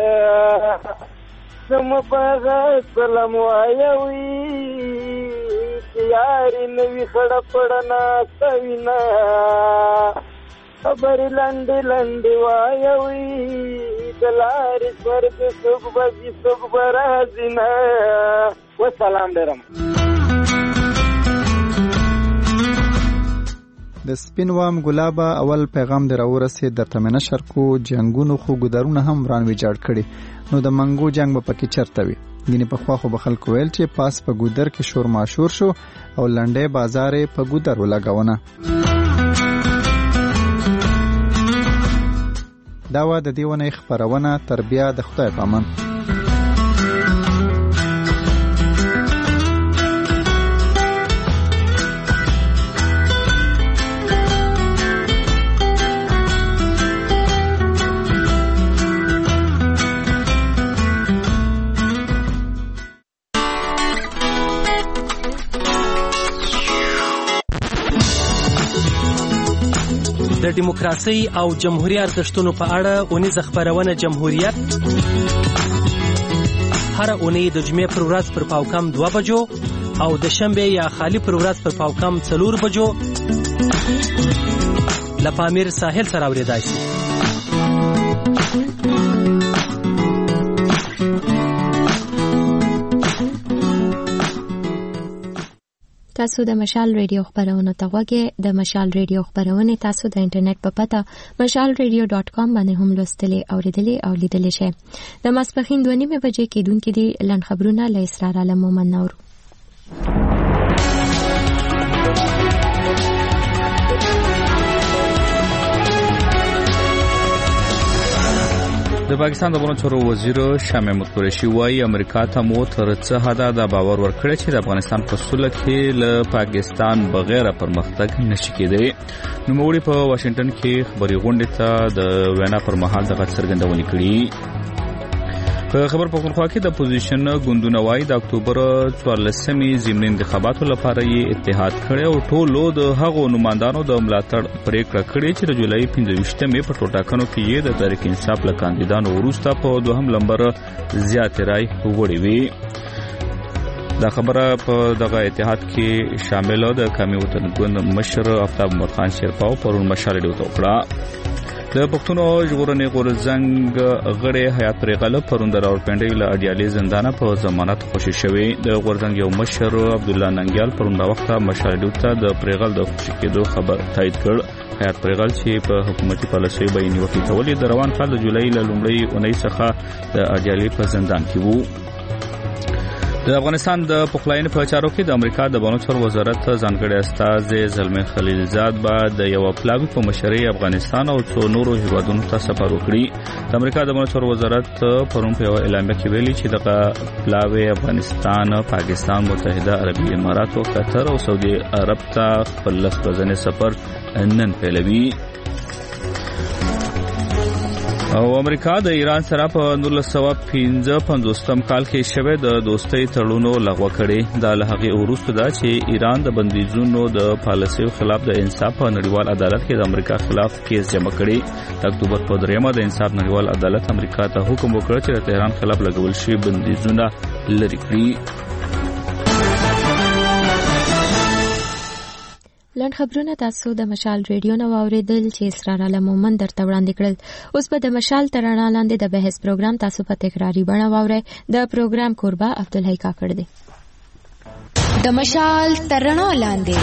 زما په هغه سلام وایه وي چې یارې نه وي خړه پړه ناسته وینه. خبرې لنډې لنډې وایه وي د لارې سور د څوک به ځي څوک به راځي نه. وسلام ډېرم. د سپین وام ګلابه اول پیغام در ورسید درته مې نشر کو. جنگونو خو ګدرونه هم ران ویجاړ کړي، نو د منګو جنگ به پکې چرته وي. ګینه په خوا خو به خلکو ویل چې پاس په ګودر کې شور ماشور شو او لنډې بازار په ګودر ولګاونه. دا و د دیونه خبرونه تربیه د خدای پامن. د دیموکراسي او جمهوریت ارزښتونو په اړه اونیزه خبرونه جمهوریت هر اونۍ د جمعې پر ورځ پر پاوکم 2 بجو او د شنبه یا خالی پر ورځ پر پاوکم 4 بجو لپامیر ساحل سره اوریدای شي. تاسو د مشال ریډیو خبرونه ته وګورئ. د مشال ریډیو خبرونه تاسو د انټرنیټ په پته mashalradio.com باندې هم لوستلې اوریدلې او لیدلې شئ. د ماسپخین 2:30 بجې کېدونکې دي لن خبرونه له اسرار عالم مومن نور. د پاکستان د بهرنیو چارو وزیر شاه محمود قریشي وایي امریکا ته مو تر څه حده دا باور ورکړی چې د افغانستان په سوله کې له پاکستان بغیر پرمختګ نشي کېدی. نوموړي په واشنگټن کې خبري غونډې ته د وینا پر مهال دغه څرګندونې کړې. په خبر پښتونخوا کې د اپوزیشن ګوندونه وایي د اکتوبر 14مې ضمني انتخاباتو لپاره یې اتحاد کړی او ټولو د هغو نمائندانو د ملاتړ پریکړه کړې چې د جولای 15مې په ټاکنو کې یې د تحریک انصاف له کاندیدانو وروسته په دوهم لمبر زیاتې رای وړې وي. دا خبره په دغه اتحاد کې شامل د قومي وطن ګوند مشر آفتاب محمد خان شیرپاو پرون مشال ډیو وکړه. د پښتون ژغورنې غورځنګ غړي حیات پرېغله پرون د راولپنډۍ له اډیالي زندانه په ضمانت خوشي شوی. د غورځنګ یو مشر عبد الله ننګیال پرون د وخت مشالډو ته د پرېغل د خوشي کېدو خبر تایید کړ. حیات پرېغل چې په حکومتي پالیسۍ بیان وکړي د روان کال د جولای له لومړۍ اونۍ څخه د اډیالي په زندان کې وو. د افغانستان د پخلاینې په چارو کې د امریکا د بهرنیو چارو وزارت ځانګړی استازی زلمي خلیلزاد به د یو پلاوي په مشرۍ افغانستان او څو نورو هیوادونو ته سفر وکړي. د امریکا د بهرنیو چارو وزارت پرون په اعلامیه کې ویلي چې دغه پلاوي افغانستان، پاکستان، متحده عربي امارات او قطر او سعودي عرب ته خپل 10 ورځې سفر نن پیلوي. او امریکا د ایران سره په 1955 کال کې شوه د دوستۍ تړونو لغوه کړي. دا له هغې وروسته ده چې ایران د بندیزونو د پالیسیو خلاف د انصاف په نړیوال عدالت کې د امریکا خلاف کیس جمع کړي. د اکتوبر په 3 د انصاف نړیوال عدالت امریکا ته حکم وکړ چې د تهران خلاف لګول شوي بندیزونه لرې کړي. لنډ خبرونه تاسو د مشال ریډیو نو اوریدل چې اسرار علم مومن درته وړاندې کړل. اوس به د مشال تر رڼا لاندې د بحث پروګرام تاسو په تکراری بڼه واورئ. د پروګرام کوربه عبدالحی کاکړ دی. د مشال تر رڼا لاندې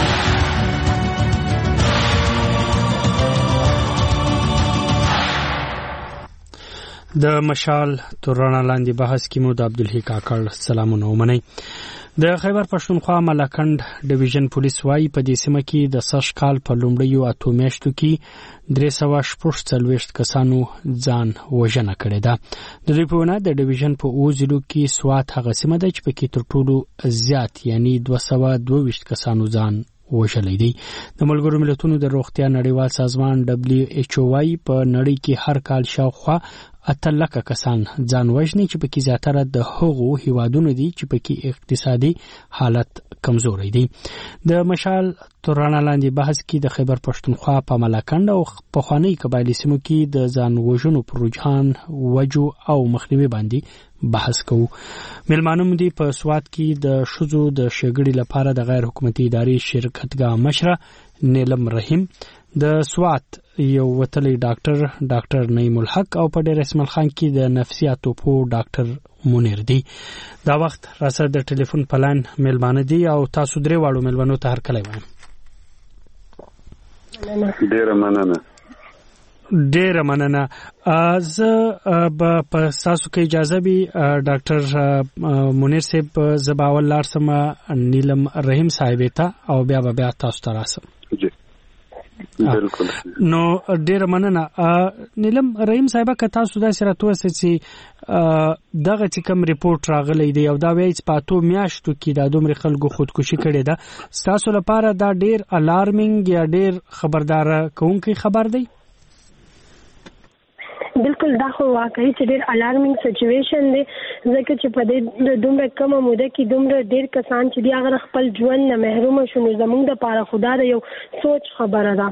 د مشال تر رڼا لاندې بحث کې مو د عبدالحی کاکړ سلامونه ومنئ. د خیبر پښتونخوا ملکند ډیویژن پولیس وايي په دې سیمه کې د سږ کال په لومړیو 8 میاشتو کې 346 کسانو ځان وژنه کړې ده. د دوی په وینا د ډیویژن په اوزلو کې سوات هغه سیمه ده چې پکې تر ټولو زیات یعنی 222 کسانو ځان وژلی دی. د ملګرو ملتونو د روغتیا نړیوال سازمان WHO وايي په نړۍ کې هر کال شاوخوا 8 لکه کسان ځان وژني چې پکې زیاتره د هغو هیوادونو دي چې پکې اقتصادي حالت کمزوري دي. د مشال تر رڼا لاندې بحث کې د خیبر پښتونخوا په ملکند او پخوانی قبایلی سیمو کې د ځان وژنو پر رجحان وجو او مخنیوي باندې بحث کوو. ملمانو دي په سوات کې د شذو د شګړې لپاره د غیر حکومتي ادارې شرکتګاه مشره نیلم رحیم، د سوات یو وتلی ډاکټر نعیم الحق او په ډیر اسماعیل خان کې د نفسیاتو په ډاکټر منیر دی. دا وخت راسره د ټلیفون پلان ملمانه دي او تاسو درې واړو ملمنو ته هر کله وایم. ډیره مننه. زه به په تاسو کې اجازه بي ډاکټر منیر صاحب زباول لارسم نیلم رحیم صاحب ته او بیا تاسو ته راسم. بالکل. نو ډیر مننه. نیلم رحیم صاحب که تاسو دا سره توسه چې دغه چې کوم ریپورت راغلی دی او دا وایي چې په 8 میاشتو کې د دومره خلکو خودکشي کړې ده، تاسو لپاره دا ډیر الارمینګ یا ډیر خبردار کوونکی خبر دی؟ بالکل دا خو واقعي چې ډېر الارمینګ سچویشن دی، ځکه چې په دې دومره کمه موده کې دومره ډېر کسان چې دی هغه خپل ژوند نه محروم شو، نو زموږ دپاره خو دا د یو سوچ خبره ده.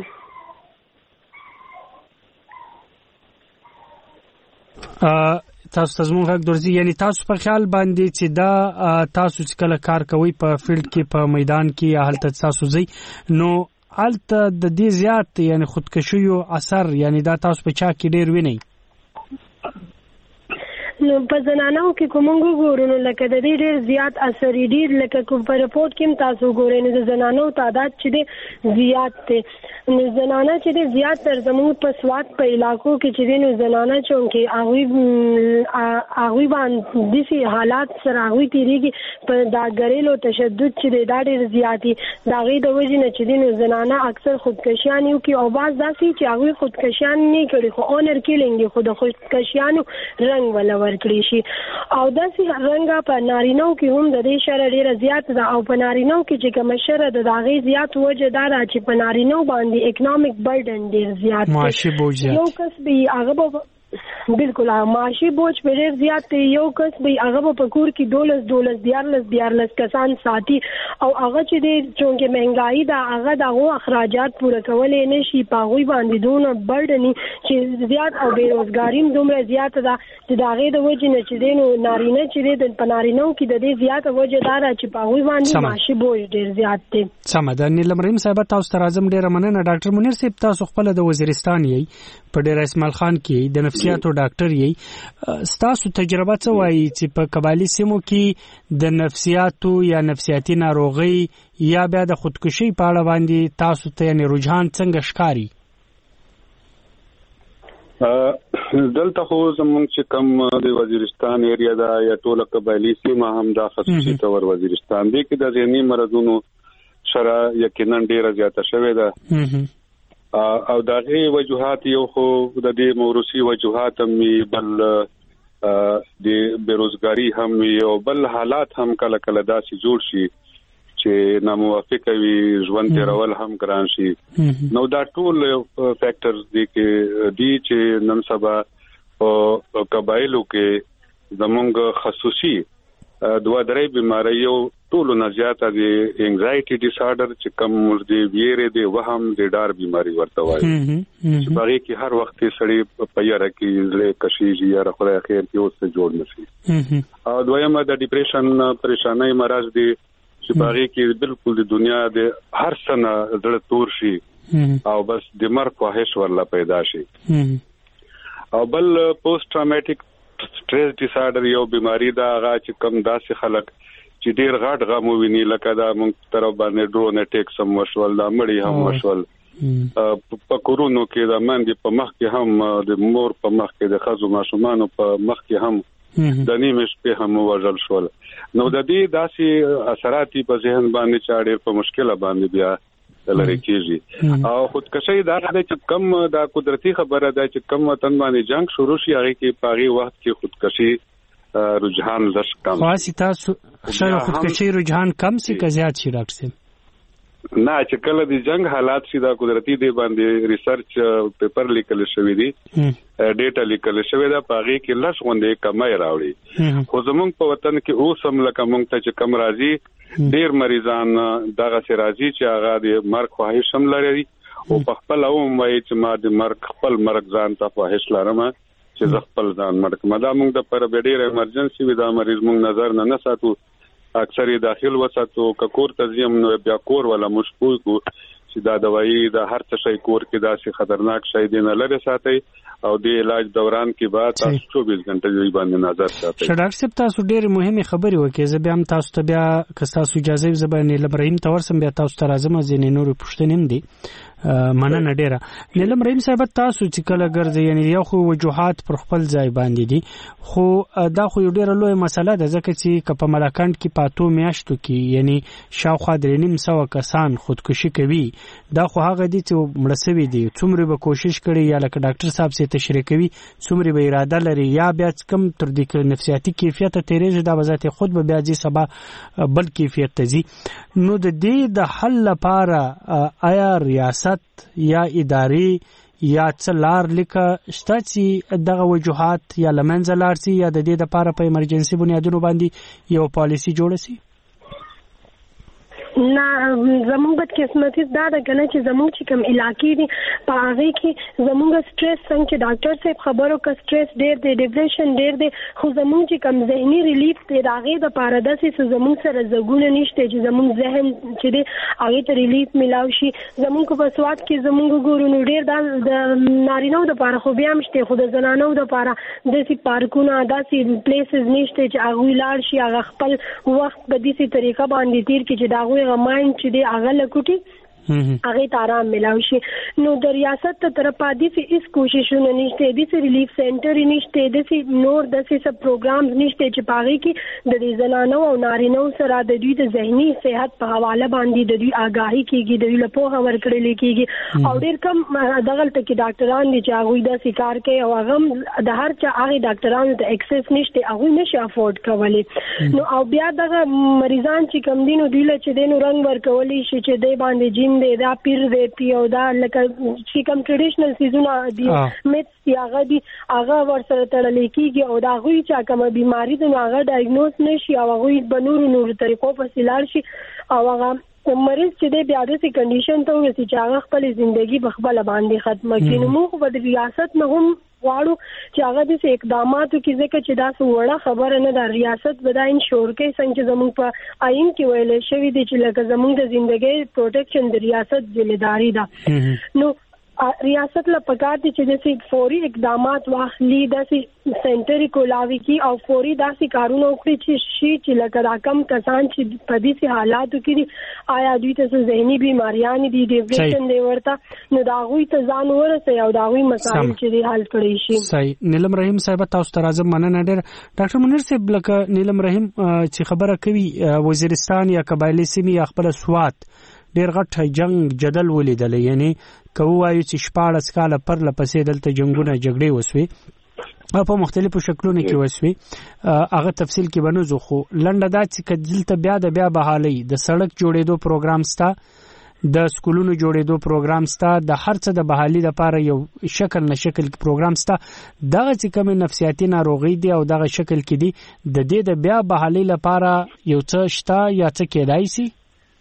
تاسو ته زموږ غږ درځي، یعنی تاسو په خیال باندې چې دا تاسو چې کله کار کوئ په فیلډ کې په میدان کې یا هلته تاسو ځئ نو هلته د دې زیات یعنی خودکشیو اثر یعنی دا تاسو په چا کې ډېر وینئ؟ نو په زنانو کې کوم وګورو نو لکه د دې ډېر زیات اثر ډېر لکه په رپورت کې تاسو ګورئ نو د زنانو تعداد چې دی زیات دی نو زنانه چې دی زیات تر زموږ په سوات په علاقو کې چې دی نو زنانه چونکې هغوی باندې داسې حالات سره هغوی تېرېږي په دا ګریلو تشدد چې دی دا ډېر زیات دي د هغې د وجې نه چې دی نو زنانه اکثر خودکشیان یو کړي او بعض داسې چې هغوی خودکشیان نه کړي خو اونر کیلینګ دي خو د خودکشیانو رنګ ولا ورکړي شي او داسې رنګه په نارینهو کې هم د دې شره ډېره زیات ده او په نارینهو کې چې کومه شره ده د هغې زیات وجه دا ده چې په نارینهو باندې اکنامک برډن ډېر زیات دی معاشي بوج زیات یو کس به هغه به بالکل معاشي بوج په ډېر زیات دی یو کس به هغه به په کور کې 12 کسان ساتي او هغه چې دی چونکې مهنګایي ده هغه د هغو اخراجات پوره کولی نه شي په هغوی باندې دونه برډني چې زیات او بېروزګاري هم دومره زیاته ده چې د هغې د وجې نه چې دی نو نارینه چې دی په نارینهو کې د دې زیاته وجه دا ده چې په هغوی باندې معاشي بوج ډېر زیات دی. سمه ده. نیلم رحیم صاحب تاسو ته راځم. ډېره مننه. ډاکټر منیر صاحب تاسو خپله د وزیرستان یې په ډېر اسماعیل خان کې د نفسیاتو ډاکټر یې ستاسو تجربه څه وایي چې په قبایلي سیمو کې د نفسیاتو یا نفسیاتي ناروغۍ یا بیا د خودکشي په اړه باندې تاسو ته یعنې رجحان څنګه ښکاري؟ دلته خو زمونږ چې کوم د وزیرستان ایریا ده یا ټوله قبایلي سیمه هم دا خصوصي طور وزیرستان دی کې د ذهني مرضونو شره یقینا ډېره زیاته شوې ده او د هغې وجوهات یو خو د دې موروثي وجوهات هم وي بل د بېروزګاري هم وي او بل حالات هم کله کله داسې جوړ شي چې ناموافقه وي ژوند تېرول هم ګران شي نو دا ټول فیکټرز دي چې نن سبا په قبایلو کې زمونږ خصوصي دوه درې بیماریو ټولو نه زیاته د انزایټي ډیس آرډر چې کوم د ویرې د وهم د ډار بیماری ورته وایي چې باغې کې هر وخت سړی په یاره کې زړه کشیږي یا خدای خیر کې اوس جوړ نشي او دویمه د ډیپریشن پریشانۍ مرض دی چې باغې کې بالکل د دنیا د هر سنه زړه تور شي او بس د مرګ خواهش ورله پیدا شي او بل پوسټ ټرامیټک سټریس ډیس آرډر یو بیماری دا هغه چې کم داسې خلک چې ډېر غټ غم وویني لکه دا موږ طرف باندې ډرون اټیکس هم وشول دا مړي هم وشول په کورونو کې د مندې په مخ کې هم د مور په مخ کې د ښځو ماشومانو په مخ کې هم د نیمې شپې هم ووژل شول نو د دې داسې اثرات په ذهن باندې چې ډېر په مشکله باندې بیا لري کېږي او خودکشي دا غواړي چې کم دا قدرتي خبره ده چې کم وطن باندې جنگ شروع شي هغه کې پاغي وخت کې خودکشي رجحان لږ کم خاصی تاسو شاید خودکشي رجحان کم سي که زیات شي ډاکټر صاحب نه چې کله د جنگ حالات شي دا قدرتي دی باندې ریسرچ پیپر لیکل شوی دی ډیټا لیکل شوی دا پاغي کې لږ غونډه کمای راوړي خو زمونږ په وطن کې اوس هم لکه مونږ ته چې کم راځي ډیر مریضان دغه سي راځي چې هغه د مرګ خواهش هم لري او په خپل هم وایي چې ما د مرګ خپل مرګ ځان ته خواهش لرم چې زه خپل ځان مرګ ما دا مونږ د پر ډیر ایمرجنسي وي دا مریض مونږ نظر نه ساتو اکثر داخل وساتو کور تزیم نو بیا کور ولا مشکوک چې دا دوايي د هر څه شي کور کې داسې خطرناک شي دینه لري ساتي او د علاج دوران کې بعد تاسو 24 غنټه یې باندې نظر ساتي. ډاکټر صاحب تاسو ډېر مهمه خبرې وکړې زه بیا هم تاسو ته بیا که تاسو اجازه وي زبر نیلم رحیم تورسم بیا تاسو ته راځم ځینې نور پوښتنې هم دي مننه ډېره. نیلم رحیم صاحب تاسو چې کله ګرځي یعنی یو خو وجوهات پر خپل ځای باندې دي خو دا خو یو ډېره لوی مسله ده ځکه چې په ملاکنډ کې پاتو میاشتو کې یعنی شاوخوا 3.5 کسان خودکشي کوي دا خو هغه دي چې مړه شوي دي څومره به کوشش کړي یا لکه ډاکټر صاحب سي تشریح کوي څومره به اراده لري یا بیا کم تر دې نفسیاتي کیفیت تیریږي دا بذات خود به بیا ځي سبا بل کیفیت تزي نو د دې د حل لپاره آیا ریاست یا اداري یا څلار لیکه شته چې دغه وجوهات یا لمنځه لاړ شي یا د دې لپاره په ایمرجنسي بنیادونو باندې یو پالیسي جوړه شي؟ نه زموږ بدقسمتي دا ده کنه چې زموږ چې کوم علاقې دي په هغه کې زموږ سټرس څنګه چې ډاکټر صاحب خبرو کا سټرس ډېر دی، ډیپریشن ډېر دی، خو زموږ چې کم ذهني ریلیف دی هغه د پاره داسې زموږ سره زګونه نشته چې زموږ ذهن چې دی هغه ته ریلیف ملاوي شي. زموږ په سواد کې زموږ ګورونو ډېر د نارینو د پاره خو بیا هم شته، خو د زنانو د پاره داسې پارکونه داسې پلیسز نشته چې هغه لاړ شي، هغه خپل وخت په دې طریقه باندې تیر کې چې دا هغه مایند چې دی هغه لکوټي هغه ته آرام ملاوي شي. نو د ریاست ته طرفه دې هیڅ کوششونه نشته، دې ریلیف سنټر نشته، دې نور داسې سب پروګرامز نشته چې پاره کې د دې زنانو او نارینو سره د دوی د ذهني صحت په حواله باندې د دوی آگاهي کیږي، د دوی له پوهه ورکړل کیږي. او ډېر کم دغه ته کې ډاکټران دي چې هغه د سکار کوي او هغه د هر چا هغه ډاکټرانو ته اکسس نشته، هغه نشي افورد کولی. نو او بیا دغه مریضان چې کم دي نو دوی له چې دینو رنگ ورکولی شي چې د باندې جین دی دا پیر دی پیو دا لکه چې کوم ټریډیشنل سیزونه دي میتس هغه دي هغه ورسره تړل کیږي او دا غوي چې کومه بیماری ده هغه ډایګنوز نشي او هغه په نور طریقو په سیلار شي او هغه مریض چې د بیا د کنډیشن ته ورسي چې هغه خپل ژوندۍ په خپل باندې ختمه کړي. نو موږ په ریاست نه هم غواړو چې هغه د اقداماتو کې ځکه چې دا وړه خبره نه ده، ریاست به دا انشور کوي څنګه زموږ په آئین کې ویل شوی دی چې لکه زموږ د ژوندۍ پروټیکشن د ریاست ذمہداري ده. نو ریاست له پکار دي چې د فوري اقدامات واخلي، داسې سنټر کولاوي کی او فوري داسې کارونه وکړي چې لکه دا کم کسان چې په دې حالاتو کې دي آیا دوی ته ذهني بیماریان دي، ډیپریشن دی ورته، نو دا غوي ته ځان ورسي او دا غوي مسائل چې حل کړي شي. صحیح. نیلم رحیم صاحب تاسو ته راځم، مننه ډېر. ډاکټر منیر صاحب لکه نیلم رحیم چې خبره کوي وزیرستان یا قبایلی سیمې یا خپل سوات ډېر غټ جنگ جدل ولیدل، یعنی کوو وایو چې 14 کاله پر لپسې دلته جنگونه جګړې وسوي او په مختلفو شکلونو کې وسوي، هغه تفصیل کې بنوزو. خو لنډه دا چې دلته بیا بحالي د سړک جوړېدو پروګرام ستا، د سکولونو جوړېدو پروګرام ستا، د هر څه د بحالي لپاره یو شکل نه شکل پروګرام ستا، دغه چې کوم نفسیاتي ناروغي دي او دغه شکل کې دي د دې د بیا بحالي لپاره یو څه شته یا څه کېدای شي؟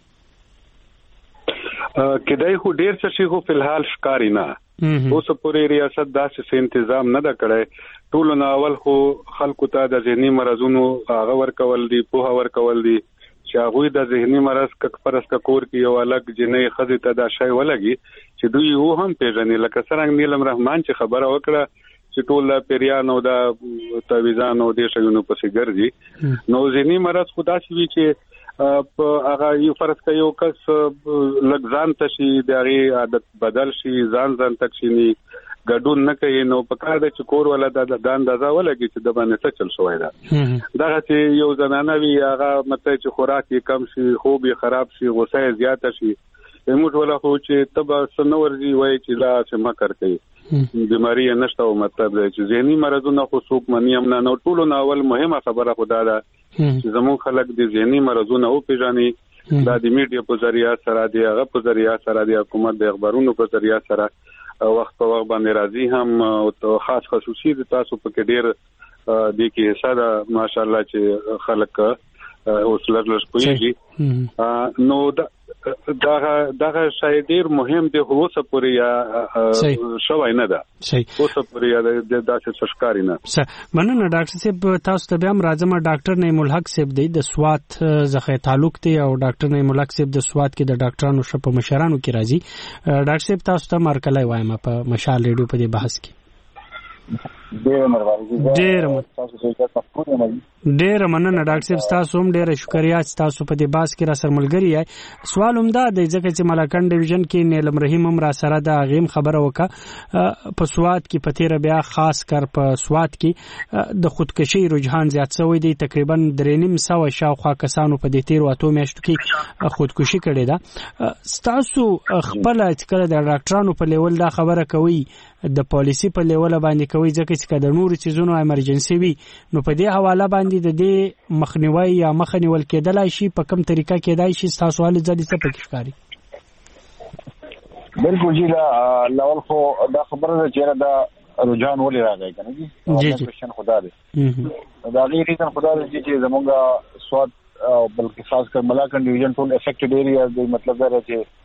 کدی خو ډیر څه شي خو فلحال ښکاری نه اوس پورې ریاست داسې تنظیم نه دا کړی. ټول نو اول خو خلکو ته د ذهني مرزونو هغه ورکول دي، په ورکول دي چې هغه د ذهني مرز پرس کا کور کې یو الګ جنې خزه ته دا شی ولګي چې دوی یو هم پیژنې. لکه څنګه نیلم رحمان چې خبره وکړه چې ټول پیریان او د تعویذان او د شیونو پسې ګرځي، نو ذهني مرز خدا شي چې په هغه یو فرض کوي یو کس لګزان تشي دغه عادت بدل شي، ځان تک شي نه ګډون نه کوي، نو په کار د چکور ولا د اندازه ولګي چې د باندې څه چل شوی دا دغه چې یو زنانه وی هغه مته چې خوراک کم شي، خوب خراب شي، غوسه زیاته شي، موږ ولا خو چې تبه سنورځي وای چې لا څه ما کوي بیماری نشته او مطلب چې ذهني مرزونه خو څوک منیم نه. نو ټول نو اول مهمه خبره خدا ده چې زموږ خلک د ذهني مرزونه او پیژني، دا د میډیا په ذریعہ سره دی، هغه په ذریعہ سره دی، حکومت د اخبارونو په ذریعہ سره وخت په وخت باندې راځي هم او خاص خصوصي د تاسو په کې ډیر د کې حصہ ده ماشاءالله چې خلک اوس لږ کوي. نو دا شاید ډیر مهم دی، هو څه پورې یا شوای نه ده، هو څه پورې یا د داسې سشکاري نه. مننه ډاکټر صاحب، تاسو ته بیا راځم. ډاکټر نعیم الحق صاحب دی د سوات څخه تعلق دی او ډاکټر نعیم الحق صاحب د سوات کې د ډاکټرانو شپ مشرانو کې راځي. ډاکټر صاحب تاسو ته مرکلای وایم په مشال ریډیو په دې بحث کې. ډیر مننه ډاکټر صاحب، تاسو هم ډیر شکریا چې تاسو په دې باس کې را سره ملګری یې. سوال هم دا دی ځکه چې ملاکنډ ډیویژن کې نیلم رحیم هم را سره د غیم خبره وکړه په سوات کې په تیر بیا خاص کر په سوات کې د خودکشي رجحان زیات شوی دی، تقریبا 3.5 شاوخوا کسانو په دې تیر 8 میاشتو کې خودکشي کړې ده. تاسو خپل کله د ډاکټرانو په لیول دا خبره کوي، د پالیسی په لیول باندې کوي، ځکه چې د نور چیزونو ایمرجنسي وي نو په دې حواله باندې د دې مخنیوي یا مخنیول کېدلای شي په کوم طریقه کېدای شي؟ تاسو ولې ځلې څه پکې ښکاري؟ بالکل جی لاول خو دا خبره ده چې دا رجحان ولې راغی کنه جی کوېشن خدا دې دا غي ریزن خدا دې چې زمونږه سواد او بلکې خاص کر ملاکنډ ډیویژن ټول افیکټډ ایریا دی، مطلب دا چې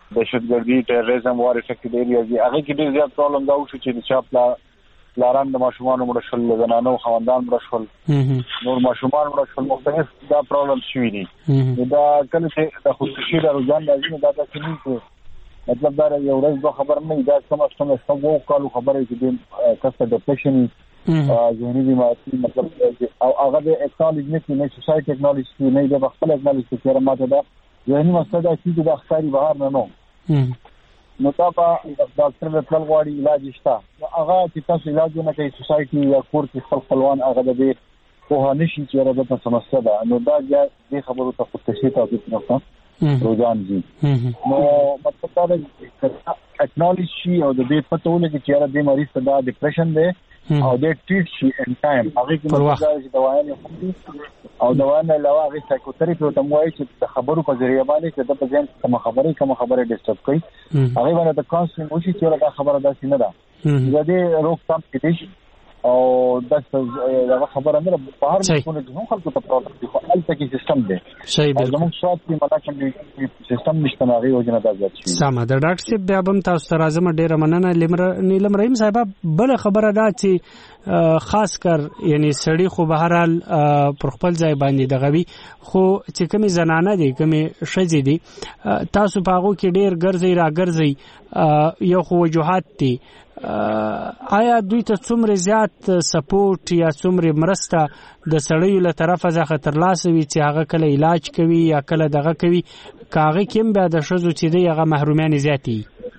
دهشتګردي ټیرریزم وار افیکټډ ایریاز دي هغه کې ډیر زیات پرابلم دا وشو چې د چاپلا لاران د ماشومان مړ شول د زنانو خوندان مړ شول نور ماشومان مړ شول مختلف دا پرابلم شوی دي دا کله چې د خصوصي رجحان لازم دا چې مطلب دا یو ورځ دوه خبر نه دا کومه څنګه کالو خبره چې د کسته ډیپریشن ذهني بیماری مطلب او هغه د اکنالجمنت نه سوسایټي اکنالج نه د خپل اکنالج چې ماته دا ذهني مسله چې د اخساری بهر نه نو تاسو ډاکټر له خپل غواړي علاج شته هغه چې تاسو علاج نه کوي سوسایټي یا کور کې خپل خپلوان هغه د په هنشي چې راځي سمسیا ده نو دا د خبرو ته تشریح او د روزان دي نو مطلب دا چې اکنالج شي او د دې پته ولګي چې د مریض ته دا ډیپریشن دی او د ټریټ شي ان ټایم هغه کې دوايانې او دوايانې علاوه هغه سایکوتراپي ته موایي چې د خبرو په ذریعہ باندې چې د ځین کوم خبره ډیسټرب کوي هغه باندې د کانسلینګ وشي چې دا خبره داسې نه ده د دې روکثام کې او دا خبره نه په هر ملکونه کې هم خلکو ته پروبلم دي خو الته کې سیستم دی صحیح بالکل زموږ شاوخوا کې ملاکنه سیستم نشته هغه وجنه دا ځات شي سم ده ډاکټر صاحب بیا هم تاسو ته راځم ډیره مننه نیلم رحیم صاحب بل خبره دا چې خاص کر یعنی سړی خو بهرحال پر خپل ځای باندې دغوي خو چې کومي زنانه دي کومي شذې دي تاسو په هغه کې ډیر ګرځي را ګرځي یو خو وجوهات دي آیا دوی ته څومره زیات سپورټ یا څومره مرسته د سړیو له طرفه ځخه ترلاسه وي چې هغه کله علاج کوي یا کله دغه کوي کاغه کیم بیا د شذو چې دی هغه محرومیان زیاتی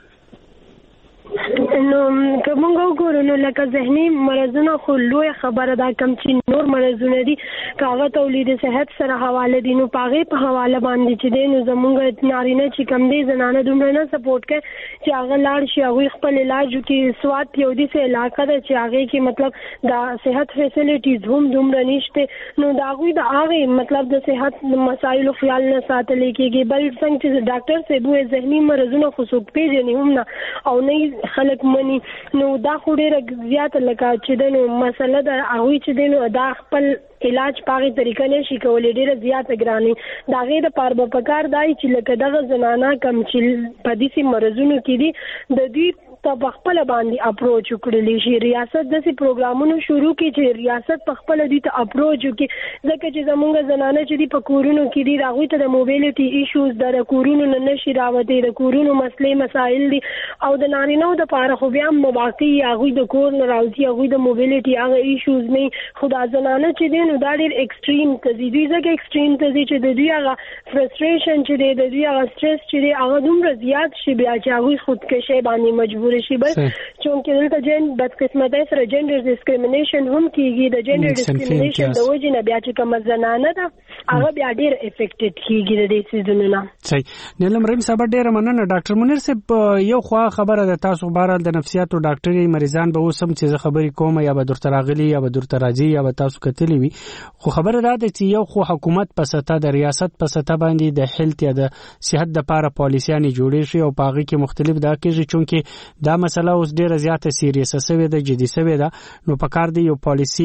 نو کومه وګورو نو لکه ذهني مرزونه خو لوی خبره ده کم چې نور مرزونه دي کاغه تولید صحت سره حواله دي نو پاغه په حواله باندې چې دین زمونږ نارینه چې کم دي زنانه دومره نه سپورټ کوي چې هغه لاړ شي هغه خپل علاج کوي سواد یو دي څه علاقه ده چې هغه کې مطلب دا صحت فیسیلیټیز هم دومره نشته نو دا غوي د هغه مطلب د صحت مسایلو خیال نه ساتل کېږي بل څنګه چې ډاکټر سیبو ذهني مرزونه خو څوک پیژني هم نه او نه خلک مني نو دا خو ډېر زیات لکه چې د مسله د هغه چې د دا خپل علاج پاغي طریقه نشي کولای ډېر زیات ګراني دا غیر پر په کار دای چې لکه دغه زنانه کم چې په دې مرزونو کې دي د دې ته خپل باندې اپروچ وکړلی شي ریاست د سي پروګرامونو شروع کی چې ریاست په خپل دې ته اپروچ وکړي ځکه چې زمونږ زنانه چې په کورونو کې دي راغوي ته د موبیلیټي ایشوز د کورونو نه نشي راوځي د کورونو مسلې مسائل دي او د نارینه‌و د لپاره خو بیا مواقع هغه د کور نه راوځي هغه د موبیلیټي هغه ایشوز نه خدا زنانه چې دي نو دا ډېر ایکستریم تزيدي ځکه ایکستریم تزي چې د دوی هغه فرستریشن چې د دوی هغه سټرس چې هغه دومره زیات شي بیا چې هغه خودکشي باندې مجبور شي بس چونکه دلته جن بدقسمتۍ سره جندر ډیسکریمینیشن هم کیږي د جندر ډیسکریمینیشن د وجې نه بیا چې کوم زنانه ده هغه بیا ډیر افیکټډ کیږي د دې سيزونو نه صحیح نیلم رحیم صاحب ډیر مننه ډاکټر منیر صاحب یو خو خبره ده تاسو بهرال د نفسیاتو ډاکټري مریضان به اوسم چې خبرې کوم یا به درته راغلي یا به درته راځي یا به تاسو کتلی وي خو خبره ده چې یو خو حکومت په سطح د ریاست په سطح باندې د هیلث یا د صحت د لپاره پالیسيانې جوړې شي او پاغي کې مختلف دا کېږي چونکه دا مسله اوس ډیره زیاته سیریس شوې ده جدي شوې ده نو په کار دی یو پالیسی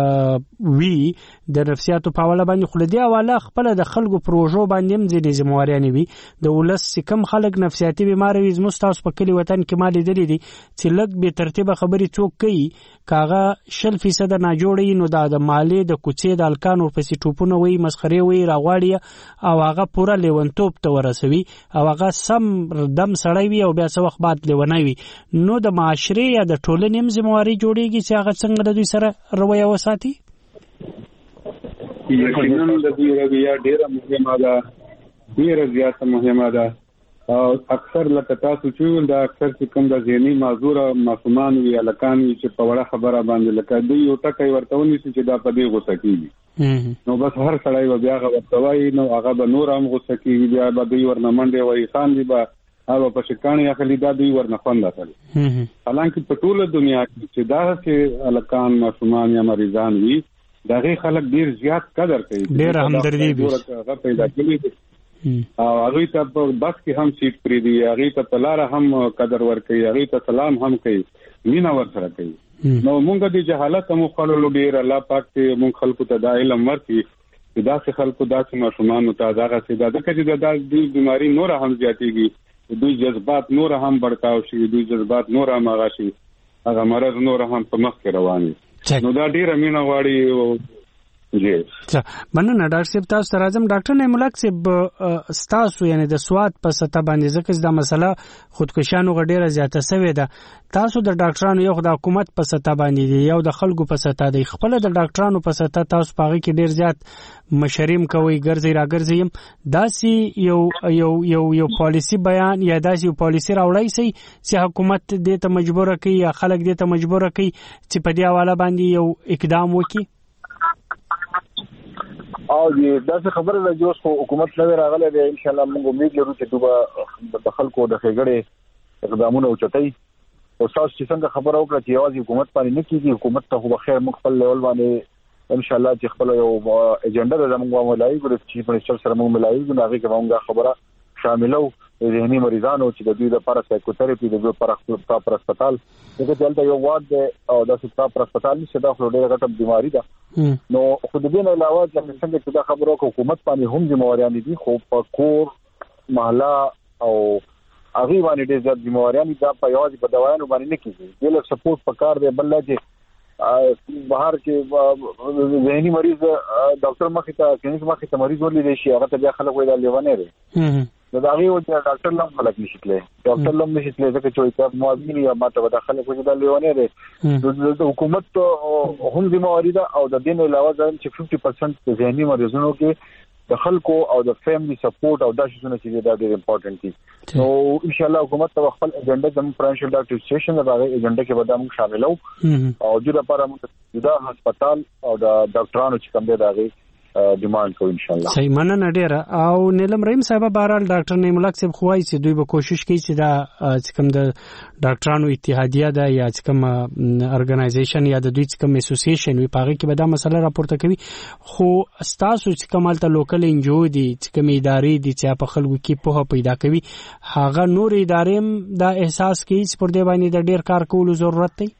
وی د نفسیاتو په حواله باندې خلدي حواله خپل د خلکو پروژو باندې هم ځینې ذمہواريان وي د ولس کم خلک نفسیاتي بیمار وي زموږ په کلی وطن کې مالي درې دي چې لګ به ترتیب خبري څوک کوي کاغه 0% نه جوړي نو د مالی د کوڅې د الکانو په سي ټوپونه وي مسخري وي راغواړي او هغه پورا لیونتوب ته ورسوي او هغه سم دم سړی وي او بیا څه وخت بعد لیونی وي نو د معاشري یا د ټولنې ذمہواري جوړيږي چې هغه څنګه د دوی سره رویه وساتي یقینا د دې رویه ډیره مهمه ده ډیره زیاته مهمه ده او اکثر لکه تاسو چې دا اکثر چې کوم د ذهني معذور معصومان وي الکان وي چې په وړه خبره باندې لکه دوی یو ټکی ورته ونی چې دا په دې غوسه کیږي نو بس هر سړی بیا غوښته وای نو هغه به نور هم غوسه کیږي بیا به دوی ورنمنډي وای خان دی به او په شکانې اخلي دا دوی ورنه خوند اخلي حالانکه په ټوله دنیا کې چې دا چې الکان معصومان یا مریضان وي دغه خلک ډیر زیات قدر کوي ډیر همدردي هغه پیدا کوي او هغه ته په بس کې هم سیټ پری دی هغه ته تلاره هم قدر ور کوي هغه ته سلام هم کوي مینا ور سره کوي نو مونږ د جهالت مو خللو ډیر الله پاک ته مونږ خلکو ته د علم ورکړي دا چې خلکو داسې ماشومان ته داغه سي دا د کجې د دې بیماری نور هم زیاتېږي دوی جذبات نور هم بڑکاو شي، دوی جذبات نور هم هغه شي، هغه مرض نور هم په مخ کې روان دي. نو دا ډیره مینه غواړي. جی مننه ډاکټر صاحب، تاسو ته راځم. ډاکټر نعیم الله صاحب، ستاسو یعنی د سواد په سطح باندې ځکه دا مسله خودکشانو غډیره زیاته شوې ده، تاسو د ډاکټرانو یو د حکومت په سطح باندې دی، یو د خلکو په سطح دی، خپل د ډاکټرانو په سطح تاسو پاغي کې ډیر زیات مشریم کوي، ګرځي راګرځي، داسي یو پالیسی بیان یا داسي یو پالیسی راوړی سي چې حکومت دې ته مجبور کوي یا خلک دې ته مجبور کوي چې په دې حواله باندې یو اقدام وکړي. او داسې خبره ده چې اوس حکومت نه راغله ده، ان شاء الله موږ امید لرو چې دوی د خلکو د ښېګړې اقدامونه اوچتای. او تاسو چې څنګه خبره وکړه چې یوازې حکومت باندې نه کیږي، حکومت ته خو بخیر موږ خپل لیول باندې ان شاء الله چې خپل یو ایجنډا ده موږ ملایو د چیف منسٹر سره موږ ملایو د هغه کومه خبره شاملو ذهني مریضانو چې د دوی لپاره سایکوتراپي، د دوی لپاره پراپر هسپتال، دغه دلته یو وارد او د پراپر هسپتال نشته، دا خو ډېره غټه بیماری ده. نو خو د دې نه علاوه چې څنګه چې دا خبره کوي حکومت باندې هم ذمہواریان دي، خو په کور محله او هغه باندې ډېر زیات ذمہواریان دي. دا په یوازې په دوايانو باندې نه کیږي، دله سپورټ پکار دی. بل چې بهر کې ذهني مریض ډاکټر مخې ته کلینیک مخې ته مریض ولې شي، هغه ته بیا خلک وایي دا لیوانه دی. دا هغه وجه ډاکټر لم خلک نشي تللی، ډاکټر لم نشي تللی ځکه چې تا موازین یا ماته ودا خلک وایي دا لیوانه دی. د حکومت هم ذمہواری ده او د دین علاوه ځان چې 50% ذهني مریضونو کې د خلکو او د فیملی سپورټ او د شونه چې دا ډېر امپورټنت دي. نو ان شاء الله حکومت ته خپل ایجنډا د پرنشل ډاکټر اسوسییشن د هغه ایجنډا کې به دا موږ شاملو او د لپاره موږ د هسپتال او د ډاکټرانو چې کوم دی دا غي ډیماند کوو ان شاء الله. صحیح، مننه ډیره. او نیلم رحیم صاحب بهرال ډاکټر نعیم الله صاحب خوای چې دوی به کوشش کوي چې دا چې کوم د ډاکټرانو اتحادیه ده یا چې کوم ارګنایزیشن یا د دوی چې کوم اسوسییشن وي پاغه کې به دا مسله راپورته کوي. خو تاسو چې کومالته لوکل انجو دي چې کوم ادارې دي چې په خلکو کې په پیدا کوي، هغه نور ادارې دا احساس کوي چې پر دې باندې د ډیر کار کولو ضرورت دی.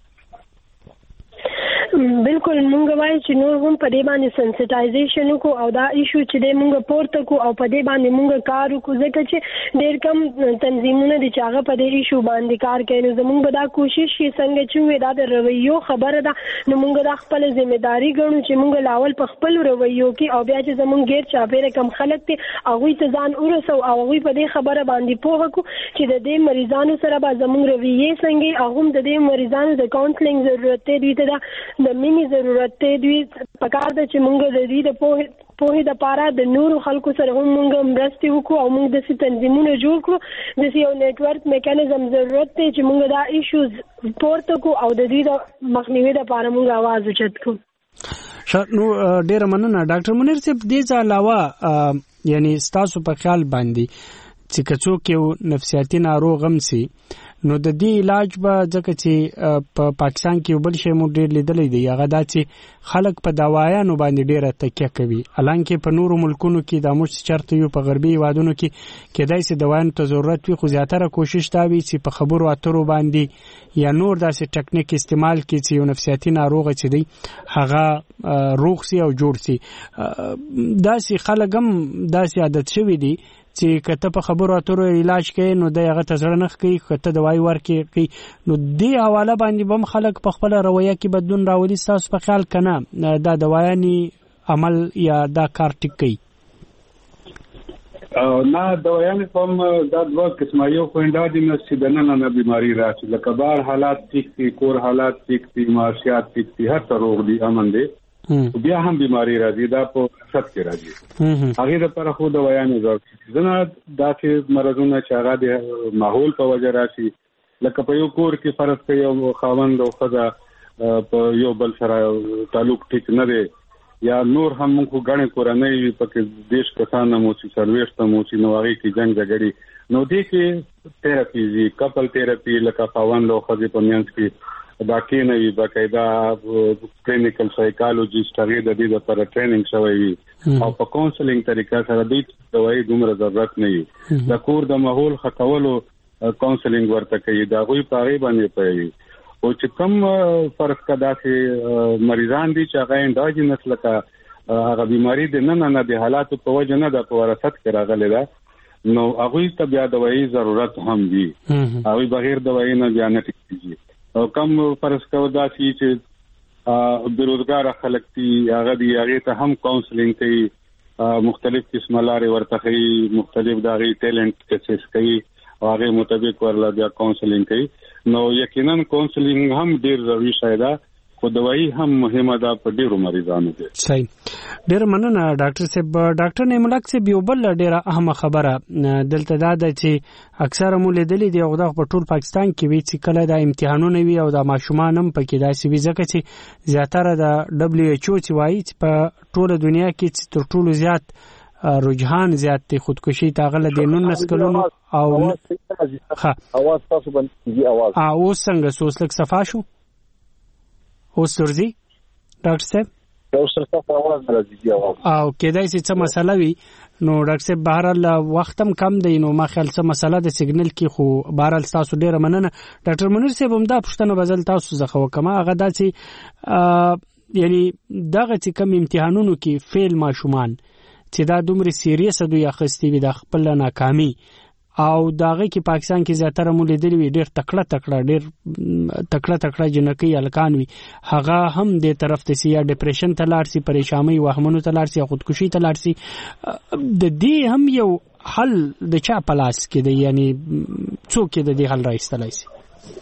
بالکل مونږ وایو چې نور هم په دې باندې سنسټایزیشن کو او دا ایشو چې د مونږ پورته کو او په دې باندې مونږ کار وکړو، ځکه چې ډېر کم تنظیمونه دي چې هغه په دې ایشو باندې کار کوي. نو زمونږ به دا کوشش شي څنګه چې دا د رویو خبره ده، نو مونږ دا خپل ځمېداري ګڼو چې مونږ لاول په خپل رویو کې او بیا چې زمونږ غیر چاپیره کم خلک دي هغه ته ځان ورسو او هغه په دې خبره باندې پوهه کو چې د دې مریضانو سره به زمونږ رویه څنګه هغه د دې مریضانو د کاونسلینګ ضرورت دی، د مینی ضرورت دی. پکار ده چې مونږ د دې د پوهې د پاره د نورو خلکو سره هم مونږ مرستې وکړو او مونږ د تنظیمونو جوړ کړو، د یو نیټورک میکانیزم ضرورت دی چې مونږ دا ایشوز پورته کو او د دې د مخنیوي لپاره مونږ आवाज اوچت کو. نو ډیر مننه ډاکټر منیر صاحب. دې علاوه یعنی تاسو په خیال باندې چې کڅوک یو نفسیاتي ناروغ هم سي، نو د دې علاج به ځکه چې په پاکستان کې بل شی مو ډېر لیدلې دی، هغه دا چې خلک په دوايانو باندې ډېره تکیه کوي، حالانکه په نورو ملکونو کې د موږ چرته یو په غربي هیوادونو کې کېدای شي دوايانو ته ضرورت وي، خو زیاتره کوشش دا وي چې په خبرو اترو باندې یا نور داسې ټکنیک استعمال کړي چې یو نفسیاتي ناروغ چې دی هغه روغ سي او جوړ سي. داسې خلک هم داسې عادت شوي دي چې کته په خبرو اترو علاج کوي نو د هغه تزړه نخ کوي، کته دوايي ورکي کوي، نو دې حواله باندې بم خلک په خپل رویه کې بدلون راولي. تاسو په خیال کنه دا دواياني عمل یا دا کار ټیک کوي؟ نه، دواياني کوم دا دوه قسمه، یو خوينده دي چې د نن نه بیماری راشي، لکه بار حالات ټیک دي، کور حالات ټیک دي، معاشيات ټیک دي، هر څه روغ دي، امن دي، بیا هم بیماری راځي، دا په صد کې راځي. هغه لپاره خو دوايانې ضرورت دي. زنه داسې مرزونه چې هغه د ماحول په وجه راشي، لکه په یو کور کې فرض کوي یو خاوند او ښځه په یو بل سره تعلق ټیک نه دی، یا نور هم موږ غاڼې کورنۍ پکې دیش کسان مو چې سرویشت مو چې نو هغه کې جنگ جګړې نو دې کې تھراپي دي، کپل تھراپي لکه خاوند او ښځې په منځ کې دا کې نه وي، باقاعده کلینیکل سایکالوجیست هغه د دې لپاره ټریننګ شوی وي او په کاونسلینګ طریقه سره د دوايي دومره ضرورت نه وي. د کور د ماحول خټولو کاونسلینګ ورته کوي، دا غوي پاره باندې پوي. او چې کوم فرض کدا چې مریضان دي چې هغه انډاجینس لکه هغه بیماری د نن نه د حالاتو په وجه نه د وراثت کې راغلي ده، نو هغه ته بیا دوايي ضرورت هم دي هغه بغیر دوايي نه بیا نه کیږي او کم فرض کو دا چې بیروزګار خلک دي هغه دی هغه ته هم کاونسلینګ کوي مختلف قسم لارې ورته کوي مختلف دغه ټیلنٹ کچس کوي هغه مطابق ورلا بیا کاونسلینګ کوي نو یقینا کاونسلینګ هم ډیر ضروري شای دا خو دوايي هم مهمه ده په ډیرو مریضانو کې. صحیح. ډیر مننه ډاکټر صاحب. ډاکټر نیملک صاحب یو بل ډیره اهمه خبره دلته دا ده چې اکثره مو لیدلې دی او دا په ټول پاکستان کې وی چې کله د امتحانونه وي او د ماشومان هم پکې داسې وي ځکه چې زیاتره د WHO چې وایي چې په ټول دنیا کې تر ټولو زیات رجحان زیات دی خودکشي تاغله د 19 کلونو او اواز تاسو باندې اواز اوس څنګه سوسلک صفا شو اوس ورځي ډاکټر صاحب اوس څه اواز راځي اواز او کېدای شي څه مسله وي نو ډاکټر صاحب بهر وختم کم دی نو ما خیال څه مسله د سیګنل کې خو بهر تاسو ډیره مننه ډاکټر منیر صاحب هم دا پښتنه بدل تاسو زخه وکما هغه دا چې یعنی دغه چې کم امتحانونو کې فیل ماشومان چې دا دومره سیریس دوی اخستي وي د خپل ناکامي او داغه کې پاکستان کې زیاتره مو لیدلی وي ډیر تکړه جنکی الکان وي هغه هم د طرف ته سیا ډیپریشن ته لاړ سي پریشانی وهمنو ته لاړ سي خودکشي ته لاړ سي د دې هم یو حل د چا پلاس کې دی یعنی څوک د دې حل راځتلای سي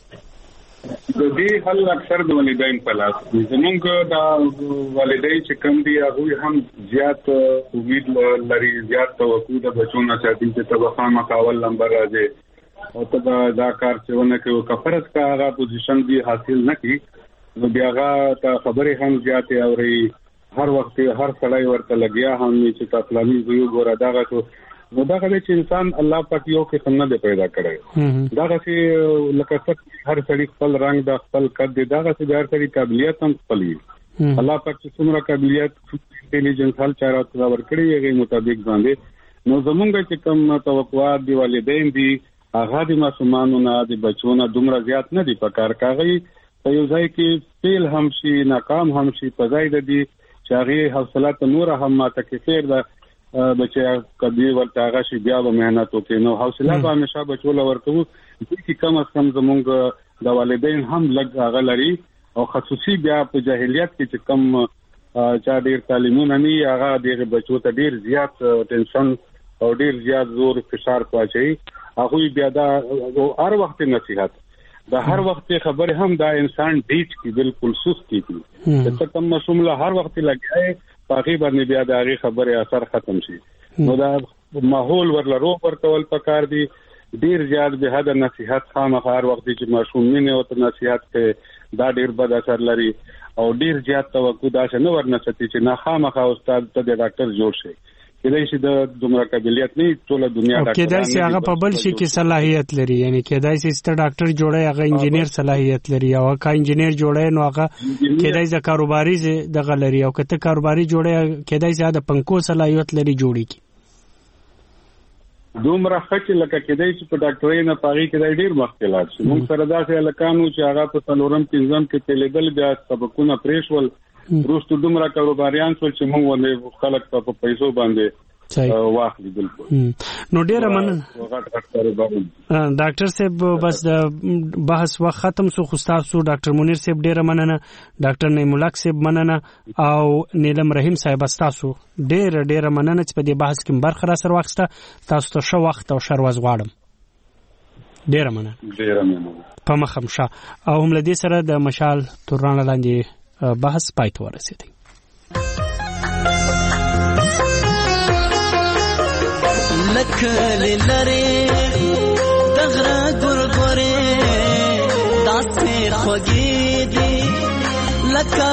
د دې حل اکثر د والدین په لاس زمونږ دا والدین چې کوم دي هغه هم زیات امید لري زیات توقع د بچونو ساتي چې تبخا مقاول نمبر راځي او ته دا کار چې ونه کوي کفرت کا هغه پوزیشن دی حاصل نه کی نو بیا هغه خبره هم زیات اوري هر وخت هر سړی ورته لګیا هم چې تاسو ویو ګور داغه نو دا غوښتل چې انسان الله پاک یو کې څنګه پیدا کړی دا چې لکه هر سړي خپل رنگ د خپل قد دا چې د هر سړي قابلیت هم خپل وي الله پاک چې څومره قابلیت انټيليجنس حل چاره ور کړی هغه مطابق باندې نو زمونږ چې کوم توقعات دی والدین دي هغه د معصومانو نه د بچونو دومره زیات نه دي په کار کوي په یو ځای کې فیل هم شي ناکام هم شي په ځای د دي چې هغه حوصله نور هم ماته کې خیر ده بچا کدی ورته هغه شي بیا به مهنت وکړي نو حوصله به همیشه بچول ورته چې کم از کم زمونږ د والدین هم لږ هغه لري او خصوصي بیا په جاهلیت کې چې کم چا ډیر تعلیمونه نه هغه د بچو ته ډیر زیات ټینشن او ډیر زیات زور فشار پاچي هغه بیا دا هر وخت نصيحت دا هر وخت خبره هم دا انسان ډیټ کی بالکل سست کی چې کم مشموله هر وخت لګای باقي باندې بیا د هغه خبره اثر ختم شي نو دا ماحول ورل روغ ورکول پکار دي ډیر زیات به حد نصيحت خامخا هر وخت چې ماشومینه او نصيحت کې دا ډیر بد اثر لري او ډیر زیات توقع دا نه ورنستی چې نه خامخا استاد ته د ډاکټر جوړ شي کله چې د دومره قابلیت نه ټول دنیا ډاکټر کله چې هغه په بل شي کې صلاحیت لري یعنی کله چې ډاکټر جوړي هغه انجینیر صلاحیت لري او کا انجینیر جوړي نو هغه کله چې کاروباري دغه لري او کته کاروباري جوړي کله چې د پنکو صلاحیت لري جوړي کی دومره خچ لکه کله چې په ډاکټرۍ نه پاغي کې ډیر مشکلات شي موږ سره داسې الکانو چې هغه په تلورم پنځم کې تلګل بیا سبقونه پریشول روستو دومره کاروباریان څول چې موږ ونه خلک په پیسو باندې واخلي بالکل نو ډیره مننه ډاکټر صاحب بس د بحث وخت ختم سو خو تاسو ډاکټر منیر صاحب ډیره مننه ډاکټر نیملک صاحب مننه او نیلم رحیم صاحب تاسو ډیره مننه چې په دې بحث کې برخه را سره واخسته تاسو ته شو وخت او شرواز غواړم ډیره مننه په مخمشه او هم لدی سره د مشال توران لاندې بحث پای ته ورسېدی لکه لری دغره ګورګورې داسې خوږې دي لکه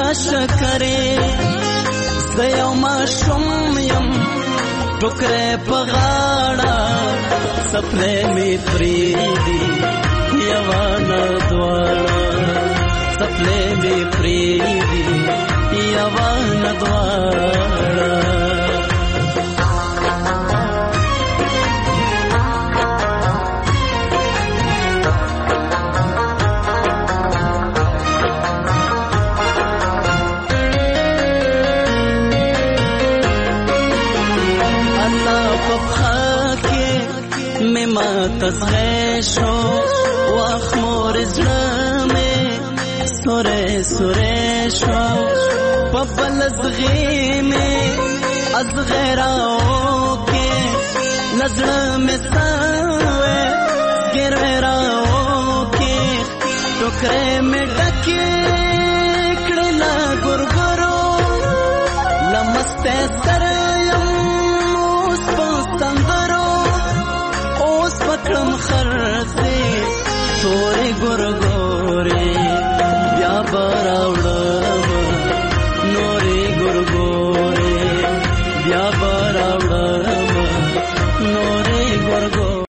شکرې زه یو ماشوم یم ټوکرې په غاړه څپلۍ مې پرېږدي یوه نه دواړه څپلۍ مې پرېږدي یوه نه دواړه ما تصغې شو واخ مور زړه مې سورې سورې شو په بل زغې مې از غیراو کې نظر مې ساوې ګرراو کې ټوکرې مې ډکې کړل ګورګورو لمسته سره